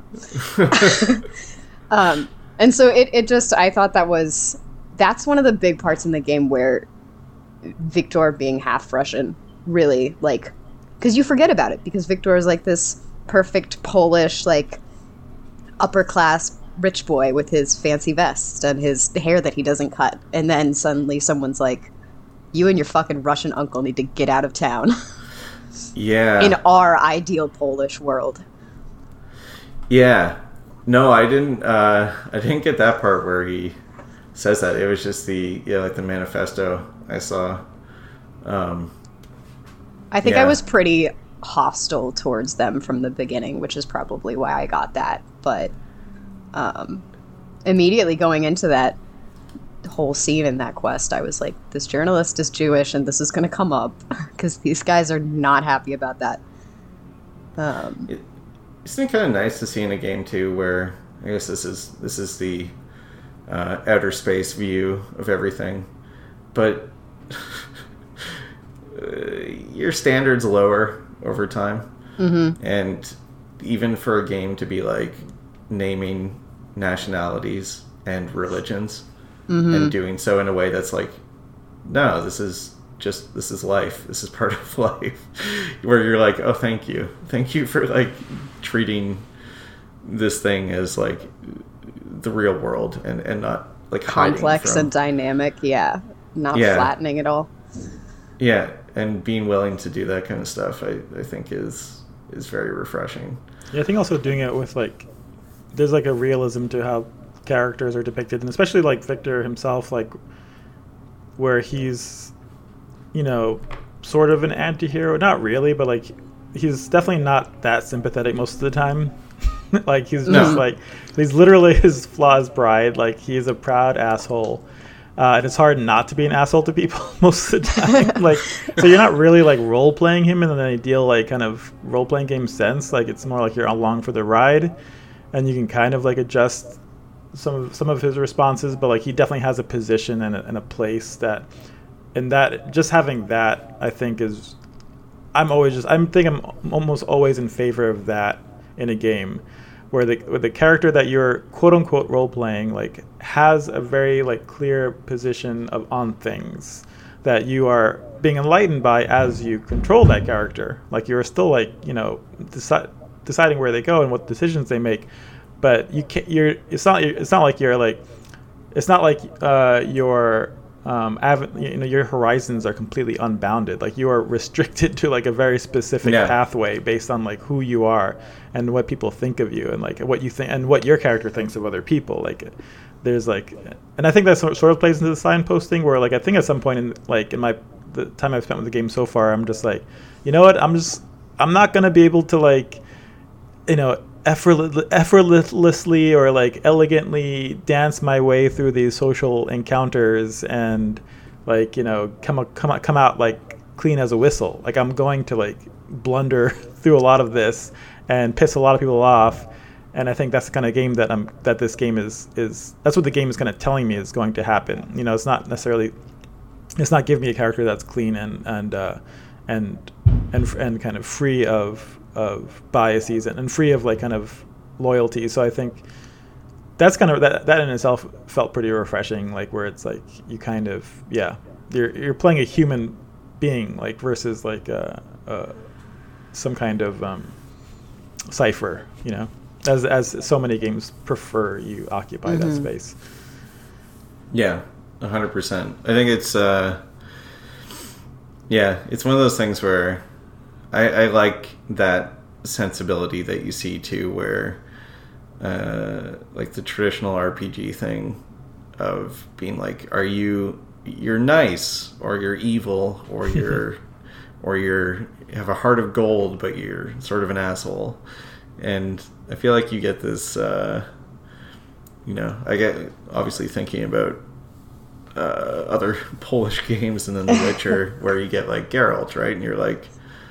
And so it just, I thought that's one of the big parts in the game where Victor being half Russian really, like, because you forget about it, because Victor is like this perfect Polish, like, upper class rich boy with his fancy vest and his hair that he doesn't cut, and then suddenly someone's like, you and your fucking Russian uncle need to get out of town. Yeah. In our ideal Polish world. Yeah. No, I didn't get that part where he says that. It was just the manifesto I saw. I think I was pretty hostile towards them from the beginning, which is probably why I got that. But immediately going into that whole scene in that quest, I was like, this journalist is Jewish, and this is going to come up, because these guys are not happy about that. It's been kind of nice to see in a game too, where I guess this is the outer space view of everything, but your standards lower over time. Mm-hmm. And even for a game to be like naming nationalities and religions, mm-hmm. and doing so in a way that's like, no, this is life, this is part of life, where you're like, oh, thank you for like treating this thing as like the real world and not like complex and dynamic, not flattening at all. Yeah, and being willing to do that kind of stuff, I think is very refreshing. Yeah, I think also doing it with like, there's like a realism to how characters are depicted, and especially like Victor himself, like where he's, sort of an anti-hero, not really, but like he's definitely not that sympathetic most of the time. Like he's just like, he's literally his flaw's bride. Like he's a proud asshole. And it's hard not to be an asshole to people most of the time. Like, so you're not really like role playing him in an ideal like kind of role playing game sense. Like it's more like you're along for the ride, and you can kind of like adjust some of his responses. But like he definitely has a position and a place that, and that just having that, I think is, I'm almost always in favor of that in a game, where the character that you're quote unquote role playing like has a very like clear position on things that you are being enlightened by as you control that character. Like you're still like deciding where they go and what decisions they make, but you can't. It's not like your horizons are completely unbounded. Like you are restricted to like a very specific pathway based on like who you are and what people think of you, and like what you think and what your character thinks of other people. Like there's like, and I think that sort of plays into the signposting, where like I think at some point in the time I've spent with the game so far, I'm just like, you know what, I'm not gonna be able to like, effortlessly or like elegantly dance my way through these social encounters and like come out like clean as a whistle. Like I'm going to like blunder through a lot of this and piss a lot of people off, And I think that's the kind of game that this game is that's what the game is kind of telling me is going to happen. You know, it's not giving me a character that's clean and kind of free of biases and free of like kind of loyalty. So I think that's kind of that in itself felt pretty refreshing, like where it's like you kind of you're playing a human being like versus like some kind of cipher, you know, as so many games prefer you occupy that space. Yeah, 100%. I think it's it's one of those things where I like that sensibility that you see too, where like the traditional RPG thing of being like, you're nice or you're evil or you're you have a heart of gold but you're sort of an asshole. And I feel like you get this I get obviously thinking about other Polish games and then The Witcher where you get like Geralt, right? And you're like,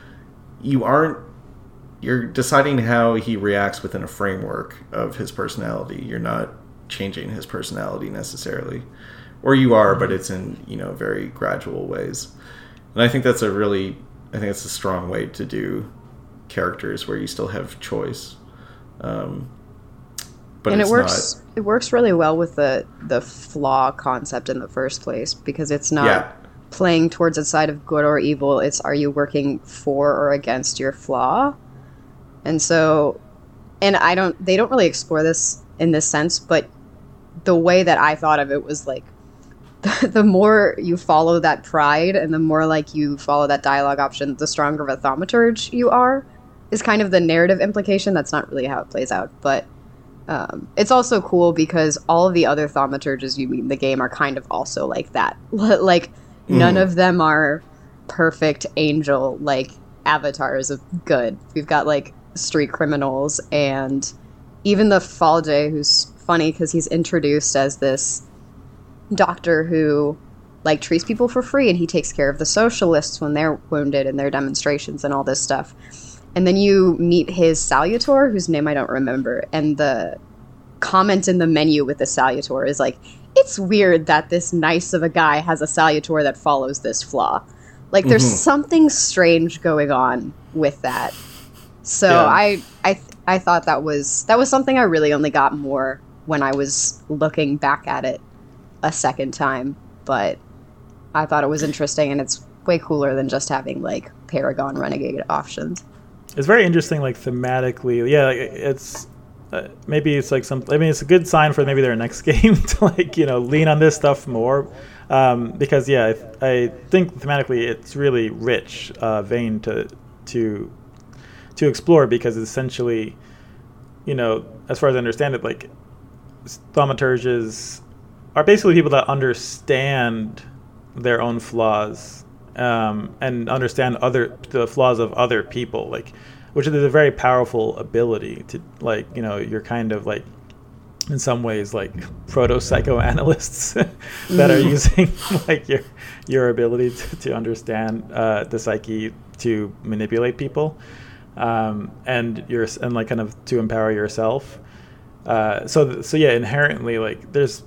you're deciding how he reacts within a framework of his personality. You're not changing his personality necessarily. Or you are, but it's in, very gradual ways. And I think that's a strong way to do characters where you still have choice. But and it works really well with the flaw concept in the first place, because it's not playing towards a side of good or evil. It's, are you working for or against your flaw? And so, and they don't really explore this in this sense, but the way that I thought of it was like, the more you follow that pride and the more like you follow that dialogue option, the stronger of a thaumaturge you are, is kind of the narrative implication. That's not really how it plays out, but it's also cool because all of the other thaumaturges you meet in the game are kind of also like that. Like, none of them are perfect angel, like, avatars of good. We've got, like, street criminals, and even the Falde, who's funny because he's introduced as this doctor who, like, treats people for free, and he takes care of the socialists when they're wounded in their demonstrations and all this stuff. And then you meet his Salutor, whose name I don't remember, and the comment in the menu with the Salutor is like, it's weird that this nice of a guy has a Salutor that follows this flaw. Like, there's something strange going on with that. So I thought that was something I really only got more when I was looking back at it a second time. But I thought it was interesting, and it's way cooler than just having, like, Paragon Renegade options. It's very interesting, like, thematically. Yeah, like, it's maybe it's like it's a good sign for maybe their next game to, like, lean on this stuff more, because I think thematically it's really rich vein to explore, because essentially, as far as I understand it, like, thaumaturges are basically people that understand their own flaws, and understand the flaws of other people, like, which is a very powerful ability to, like, you're kind of like, in some ways, like, proto-psychoanalysts that are using, like, your ability to understand the psyche to manipulate people, and like kind of to empower yourself. So inherently, like,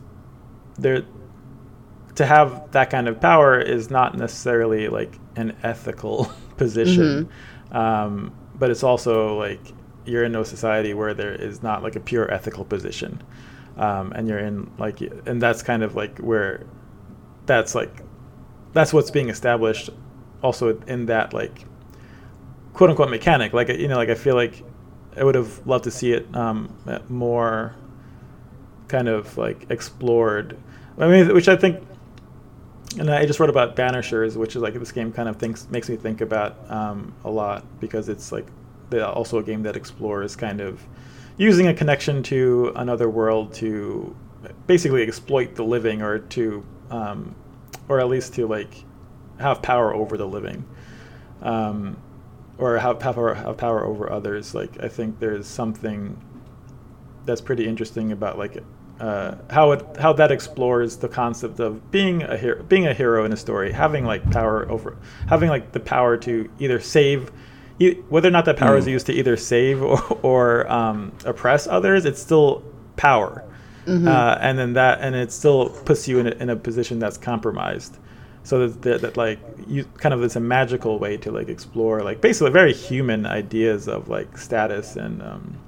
to have that kind of power is not necessarily like an ethical position, but it's also like you're in no society where there is not like a pure ethical position, and you're in like, and that's kind of like where that's what's being established also in that, like, quote unquote mechanic. Like, like, I feel like I would have loved to see it more kind of like explored. I mean, which I think, and I just wrote about Banishers, which is like this game kind of makes me think about a lot, because it's like also a game that explores kind of using a connection to another world to basically exploit the living, or to or at least to, like, have power over the living, or have power over others. Like, I think there's something that's pretty interesting about, like, how that explores the concept of being a hero in a story, having, like, having, like, the power to either save whether or not that power is used to either save or oppress others, it's still power. And then it still puts you in a position that's compromised. So that like you kind of, it's a magical way to like explore like basically very human ideas of like status and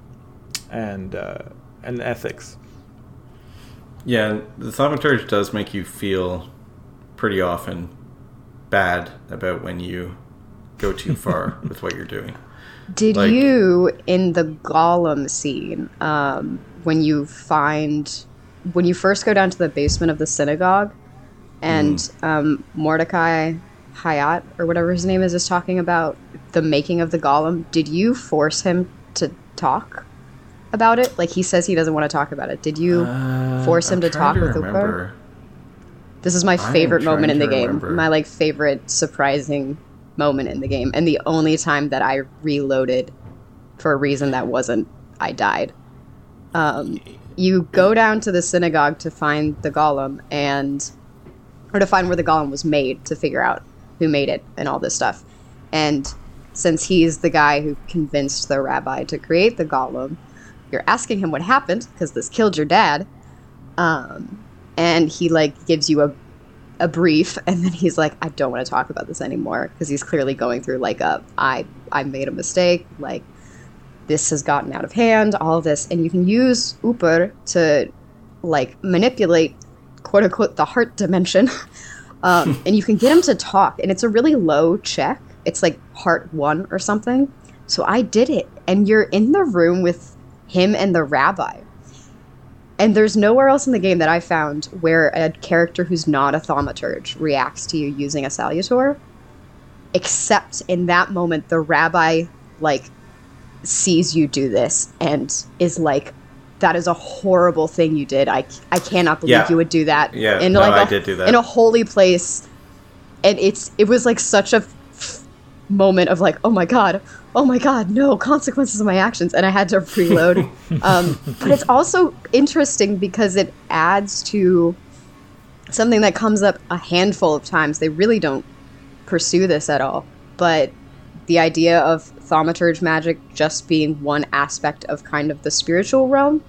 ethics. Yeah, the thaumaturge does make you feel pretty often bad about when you go too far with what you're doing. Did you, in the golem scene, when you first go down to the basement of the synagogue, and Mordecai Hayat, or whatever his name is talking about the making of the golem, did you force him to talk about it? Like, he says he doesn't want to talk about it. Did you force him to talk with Uper? This is my favorite moment in the game. My like favorite surprising moment in the game, and the only time that I reloaded for a reason that wasn't I died. You go down to the synagogue to find the golem or to find where the golem was made, to figure out who made it and all this stuff. And since he's the guy who convinced the rabbi to create the golem, you're asking him what happened, because this killed your dad. And he like gives you a brief, and then he's like, I don't want to talk about this anymore, because he's clearly going through like I made a mistake, like this has gotten out of hand, all of this. And you can use Uper to like manipulate, quote unquote, the heart dimension. And you can get him to talk, and it's a really low check. It's like heart 1 or something. So I did it, and you're in the room with him and the rabbi. And there's nowhere else in the game that I found where a character who's not a thaumaturge reacts to you using a salutor, except in that moment the rabbi like sees you do this and is like, that is a horrible thing you did. I cannot believe you would do that. Yeah, in I did do that. In a holy place. And it was like such a moment of like, oh my god, no consequences of my actions, and I had to preload. But it's also interesting because it adds to something that comes up a handful of times. They really don't pursue this at all, but the idea of thaumaturge magic just being one aspect of kind of the spiritual realm.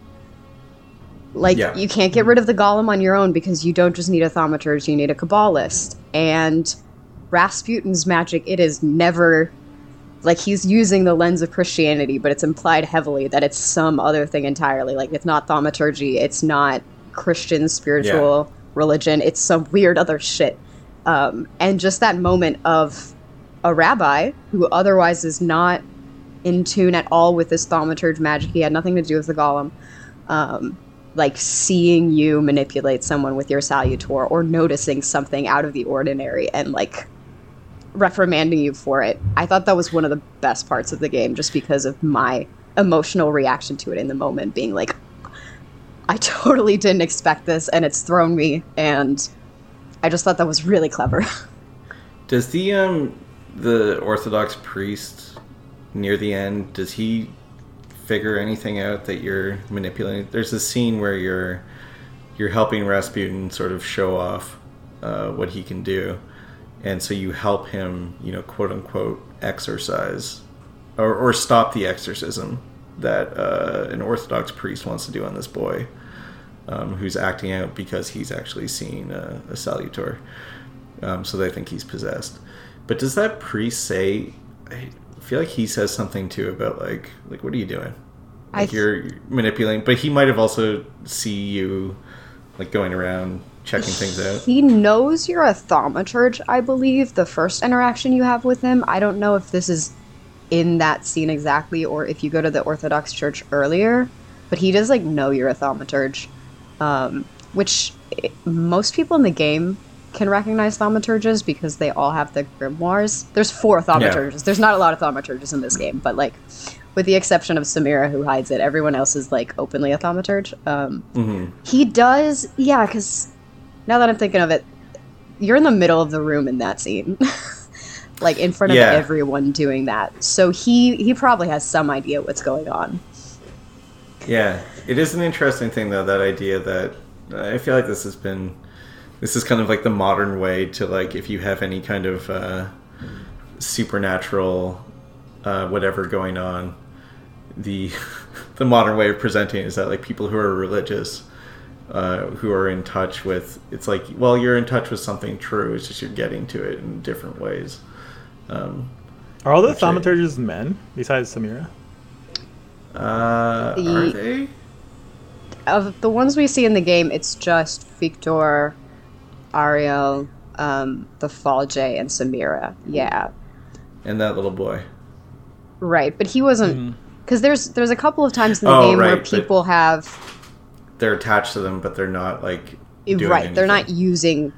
Like, you can't get rid of the golem on your own, because you don't just need a thaumaturge, you need a Kabbalist. And Rasputin's magic, it is never... Like, he's using the lens of Christianity, but it's implied heavily that it's some other thing entirely. Like, it's not thaumaturgy, it's not Christian spiritual religion, it's some weird other shit. And just that moment of a rabbi, who otherwise is not in tune at all with this thaumaturge magic, he had nothing to do with the golem, like, seeing you manipulate someone with your salutor, or noticing something out of the ordinary, and, like, reprimanding you for it. I thought that was one of the best parts of the game, just because of my emotional reaction to it in the moment, being like, I totally didn't expect this, and it's thrown me, and I just thought that was really clever. Does the Orthodox priest near the end, does he figure anything out that you're manipulating? There's a scene where you're helping Rasputin sort of show off what he can do, and so you help him, quote unquote, exorcise or stop the exorcism that an Orthodox priest wants to do on this boy, who's acting out because he's actually seen a salutor, so they think he's possessed. But does that priest say? I feel like he says something too about like what are you doing? Like, you're manipulating, but he might have also see you like going around checking things out. He knows you're a thaumaturge, I believe, the first interaction you have with him. I don't know if this is in that scene exactly, or if you go to the Orthodox Church earlier, but he does like know you're a thaumaturge, which most people in the game can recognize thaumaturges because they all have the grimoires. There's 4 thaumaturges. Yeah. There's not a lot of thaumaturges in this game, but like, with the exception of Samira, who hides it, everyone else is like openly a thaumaturge. He does, because now that I'm thinking of it, you're in the middle of the room in that scene, like in front of everyone doing that. So he probably has some idea what's going on. Yeah, it is an interesting thing though, that idea that I feel like this is kind of like the modern way to, like, if you have any kind of supernatural whatever going on. The the modern way of presenting is that like people who are religious, who are in touch with, it's like, well, you're in touch with something true. It's just you're getting to it in different ways. Are all the thaumaturges men besides Samira? Are they? Of the ones we see in the game, it's just Victor, Ariel, the Falje, and Samira. Yeah. And that little boy. Right, but he wasn't... Because there's a couple of times in the game where people have... They're attached to them, but they're not, like, doing anything. They're not using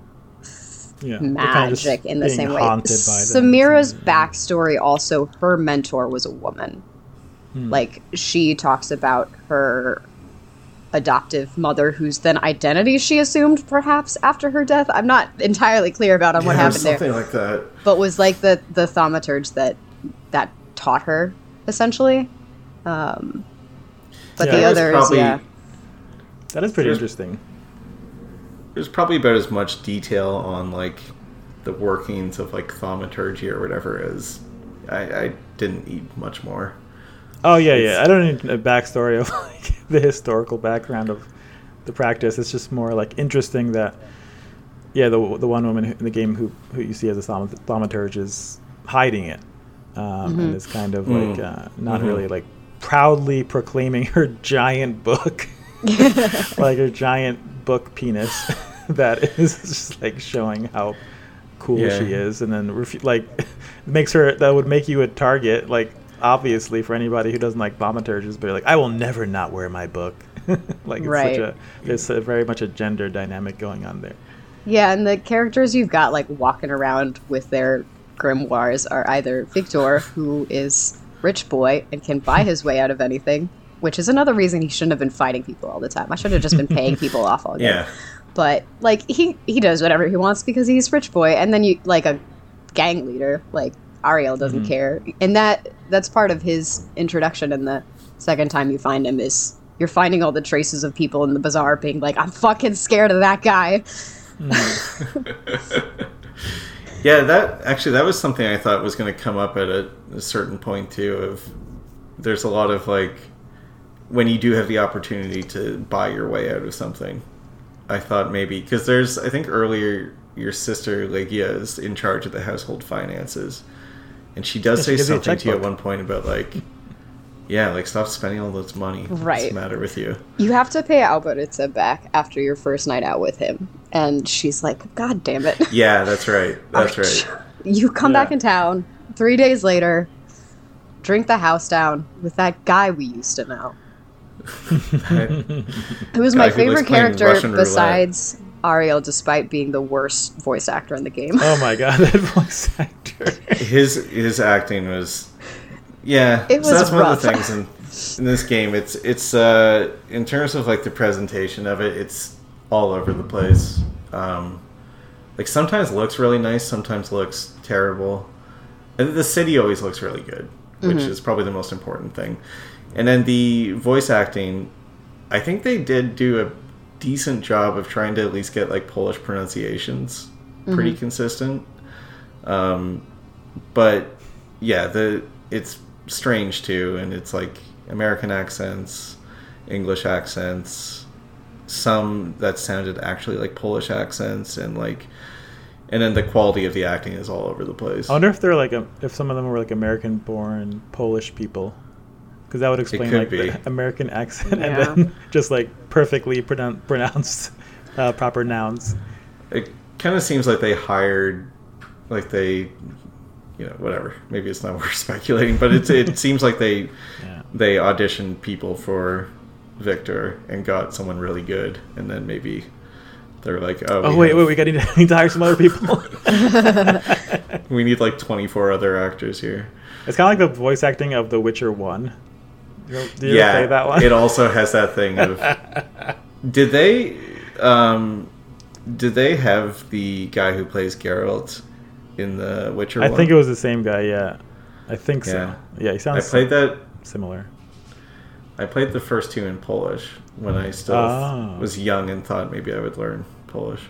magic in the same way. Samira's backstory also, her mentor was a woman. Like, she talks about her adoptive mother, whose then identity she assumed, perhaps, after her death. I'm not entirely clear about what happened there. Something like that. But was like the thaumaturge that taught her, essentially. But the others, That is pretty interesting. There's probably about as much detail on, like, the workings of, like, thaumaturgy or whatever as I didn't need much more. Oh, yeah. I don't need a backstory of, like, the historical background of the practice. It's just more, like, interesting that, the one woman in the game who you see as a thaumaturge is hiding it. And is kind of, like, not really, like, proudly proclaiming her giant book. Like her giant book penis that is just like showing how cool she is, and then makes her, that would make you a target, like, obviously, for anybody who doesn't like thaumaturges, but like, I will never not wear my book. Like, it's there's very much a gender dynamic going on there. Yeah, and the characters you've got like walking around with their grimoires are either Victor, who is rich boy and can buy his way out of anything, which is another reason he shouldn't have been fighting people all the time. I should have just been paying people off all day. Yeah. But, like, he does whatever he wants because he's rich boy. And then you, like, a gang leader, like, Ariel doesn't care. And that's part of his introduction. And the second time you find him is you're finding all the traces of people in the bazaar being like, I'm fucking scared of that guy. Yeah, that was something I thought was going to come up at a certain point, too, of there's a lot of, like, when you do have the opportunity to buy your way out of something, I thought maybe, because I think earlier your sister Legia is in charge of the household finances, and she does say something to you at one point about like, stop spending all this money. Right. What's the matter with you? You have to pay Alberitza back after your first night out with him, and she's like, God damn it. Yeah, that's right. That's right. You come back in town 3 days later, drink the house down with that guy we used to know. Who was my favorite character besides Ariel, despite being the worst voice actor in the game. Oh my god, that voice actor. His acting was it was so that's rough. one of the things in this game. It's in terms of like the presentation of it, it's all over the place. Like sometimes looks really nice, sometimes looks terrible. And the city always looks really good, which is probably the most important thing. And then the voice acting, I think they did do a decent job of trying to at least get like Polish pronunciations pretty consistent. But yeah, it's strange too, and it's like American accents, English accents, some that sounded actually like Polish accents, and then the quality of the acting is all over the place. I wonder if they're like if some of them were like American-born Polish people. Because that would explain like the American accent and then just like perfectly pronounced proper nouns. It kind of seems like they hired, like they, whatever. Maybe it's not worth speculating, but it seems like they auditioned people for Victor and got someone really good, and then maybe they're like, we need to hire some other people. We need like 24 other actors here. It's kind of like the voice acting of The Witcher 1. Did you play that one? It also has that thing of did they have the guy who plays Geralt in The Witcher 1? I think it was the same guy, yeah. I think so. Yeah, he sounds similar. I played the first two in Polish when I still was young and thought maybe I would learn. Polish.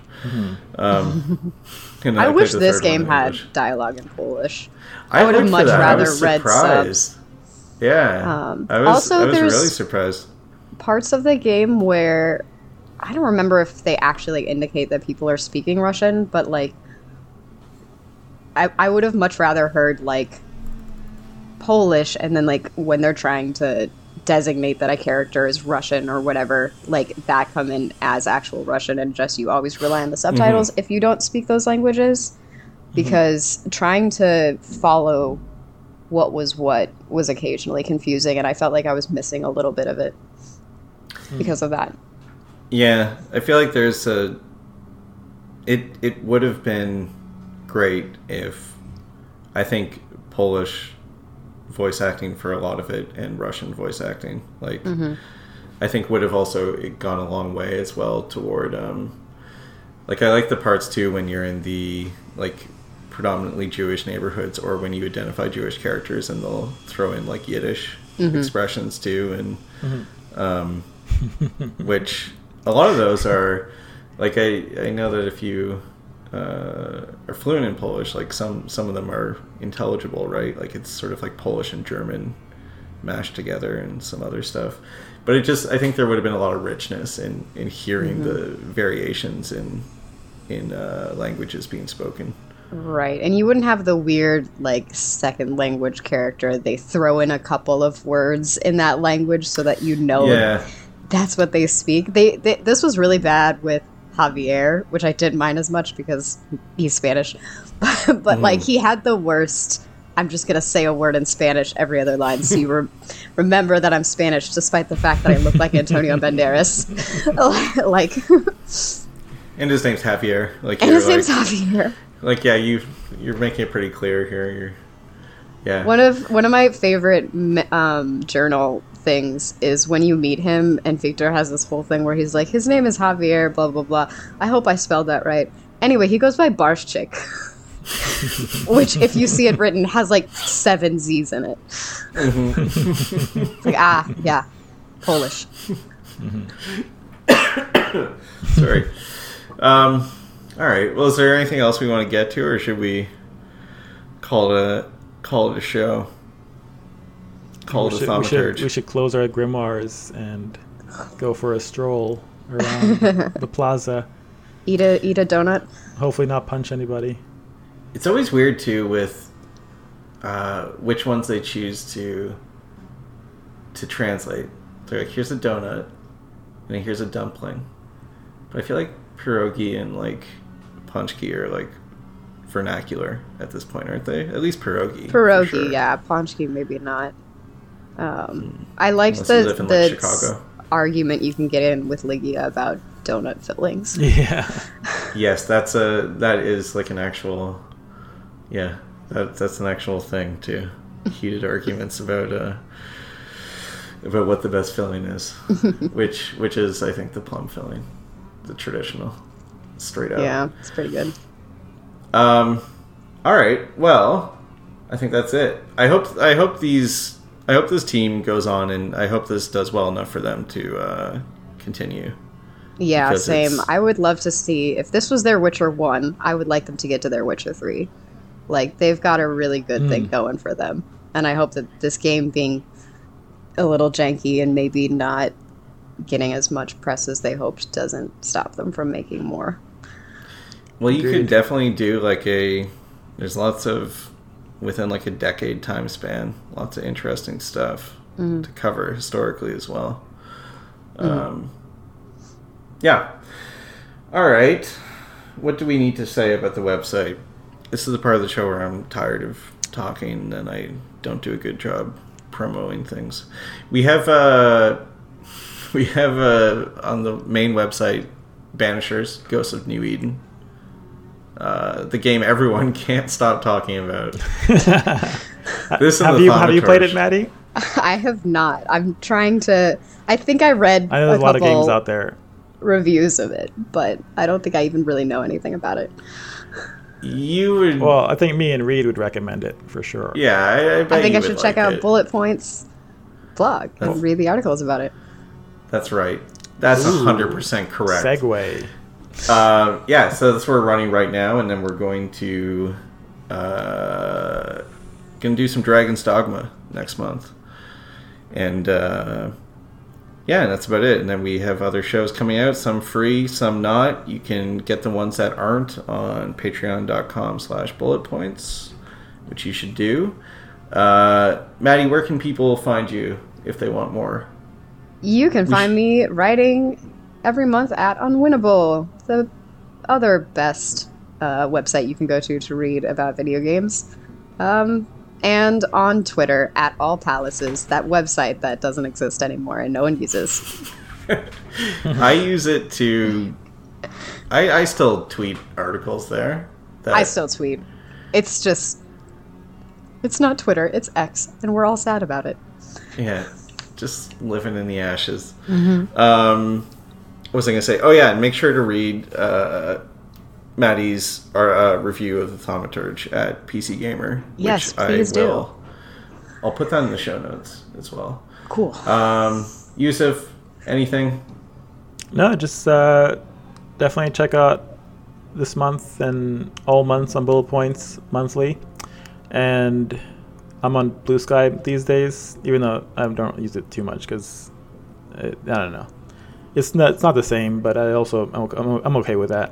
I wish this game had dialogue in Polish. I would have much rather read subs. Yeah, I was really surprised. Parts of the game where I don't remember if they actually indicate that people are speaking Russian, but like I would have much rather heard like Polish, and then like when they're trying to designate that a character is Russian or whatever, like that come in as actual Russian, and just you always rely on the subtitles if you don't speak those languages, because trying to follow what was occasionally confusing, and I felt like I was missing a little bit of it because of that. Yeah, I feel like there's it would have been great if, I think, Polish voice acting for a lot of it and Russian voice acting, like I think would have also gone a long way as well toward like I like the parts too when you're in the like predominantly Jewish neighborhoods, or when you identify Jewish characters and they'll throw in like Yiddish expressions too, and which a lot of those are like I know that if you are fluent in Polish, like some of them are intelligible, right? Like it's sort of like Polish and German mashed together and some other stuff. But I think there would have been a lot of richness in hearing the variations in languages being spoken. Right, and you wouldn't have the weird like second language character. They throw in a couple of words in that language so that you know that's what they speak. This was really bad with Javier, which I didn't mind as much because he's Spanish, but like he had the worst. I'm just gonna say a word in Spanish every other line, so you remember that I'm Spanish, despite the fact that I look like Antonio Banderas. Like, and his name's Javier. Like, and his name's Javier. Like, yeah, you're making it pretty clear here. One of my favorite journal things is when you meet him and Victor has this whole thing where he's like, his name is Javier, blah blah blah. I hope I spelled that right. Anyway, he goes by Barshchik, which, if you see it written, has like 7 Z's in it. It's like, yeah, Polish. Sorry. All right. Well, is there anything else we want to get to, or should we call it a show? We should close our grimoires and go for a stroll around the plaza. Eat a donut. Hopefully not punch anybody. It's always weird too with which ones they choose to translate. They're like, here's a donut, and here's a dumpling. But I feel like pierogi and like punchki are like vernacular at this point, aren't they? At least pierogi. Pierogi, sure. Yeah. Punchki, maybe not. I liked the argument you can get in with Ligia about donut fillings. Yeah. Yes, that is like an actual. Yeah, that's an actual thing too. Heated arguments about what the best filling is, which is, I think, the plum filling, the traditional, straight out. Yeah, it's pretty good. All right. Well, I think that's it. I hope this team goes on, and I hope this does well enough for them to continue. Yeah, same. I would love to see, if this was their Witcher 1, I would like them to get to their Witcher 3. Like, they've got a really good thing going for them. And I hope that this game being a little janky and maybe not getting as much press as they hoped doesn't stop them from making more. Well, you could definitely do like there's lots of, within like a decade time span, lots of interesting stuff to cover historically as well. Yeah. All right. What do we need to say about the website? This is the part of the show where I'm tired of talking and I don't do a good job promoting things. We have on the main website, Banishers, Ghosts of New Eden. The game everyone can't stop talking about. Have you played it, Maddie? I have not. I'm trying to. I think I read. I know there's a lot of games out there. Reviews of it, but I don't think I even really know anything about it. You would. Well, I think me and Reed would recommend it for sure. Yeah, I think I should check out Bullet Point's blog and read the articles about it. That's right. That's 100% correct. Segue. Yeah, so that's what we're running right now, and then we're going to do some Dragon's Dogma next month. And yeah, that's about it. And then we have other shows coming out, some free, some not. You can get the ones that aren't on patreon.com/bulletpoints, which you should do. Maddie, where can people find you if they want more? You can find me writing every month at Unwinnable, the other best website you can go to read about video games. And on Twitter at All Palaces, that website that doesn't exist anymore and no one uses. I use it to... I still tweet articles there. I still tweet. It's just... It's not Twitter, it's X, and we're all sad about it. Yeah, just living in the ashes. Mm-hmm. What was I going to say? Oh yeah, and make sure to read Maddie's review of the Thaumaturge at PC Gamer. Yes, which please do. I'll put that in the show notes as well. Cool. Yusuf, anything? No, just definitely check out this month and all months on Bullet Points monthly. And I'm on Blue Sky these days, even though I don't use it too much because I don't know. It's not the same, but I'm okay with that.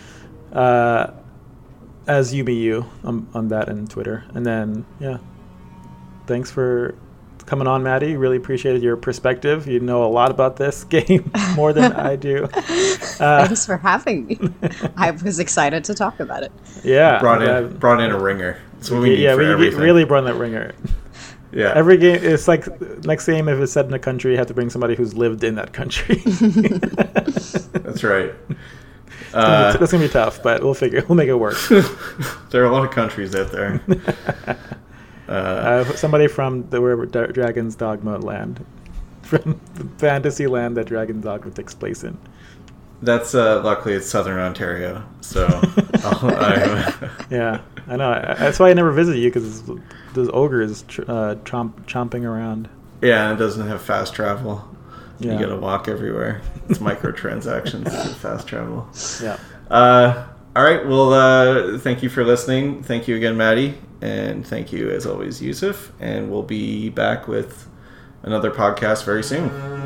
As UBU on that and Twitter. And then, yeah, thanks for coming on, Maddie. Really appreciated your perspective. You know a lot about this game, more than I do. Thanks for having me. I was excited to talk about it. Yeah. Brought in a ringer. That's what we need for everything. Really brought in that ringer. Yeah. Every game, it's like next game, if it's set in a country, you have to bring somebody who's lived in that country. That's right. That's gonna be tough, but we'll make it work. There are a lot of countries out there. Somebody from wherever Dragon's Dogma land, from the fantasy land that Dragon's Dogma takes place in. That's luckily it's Southern Ontario, so yeah, I know. That's why I never visit you, because those ogres chomping around. Yeah, and it doesn't have fast travel. Yeah. You gotta walk everywhere. It's microtransactions to fast travel. Yeah. All right. Well, thank you for listening. Thank you again, Maddie, and thank you as always, Yusuf. And we'll be back with another podcast very soon.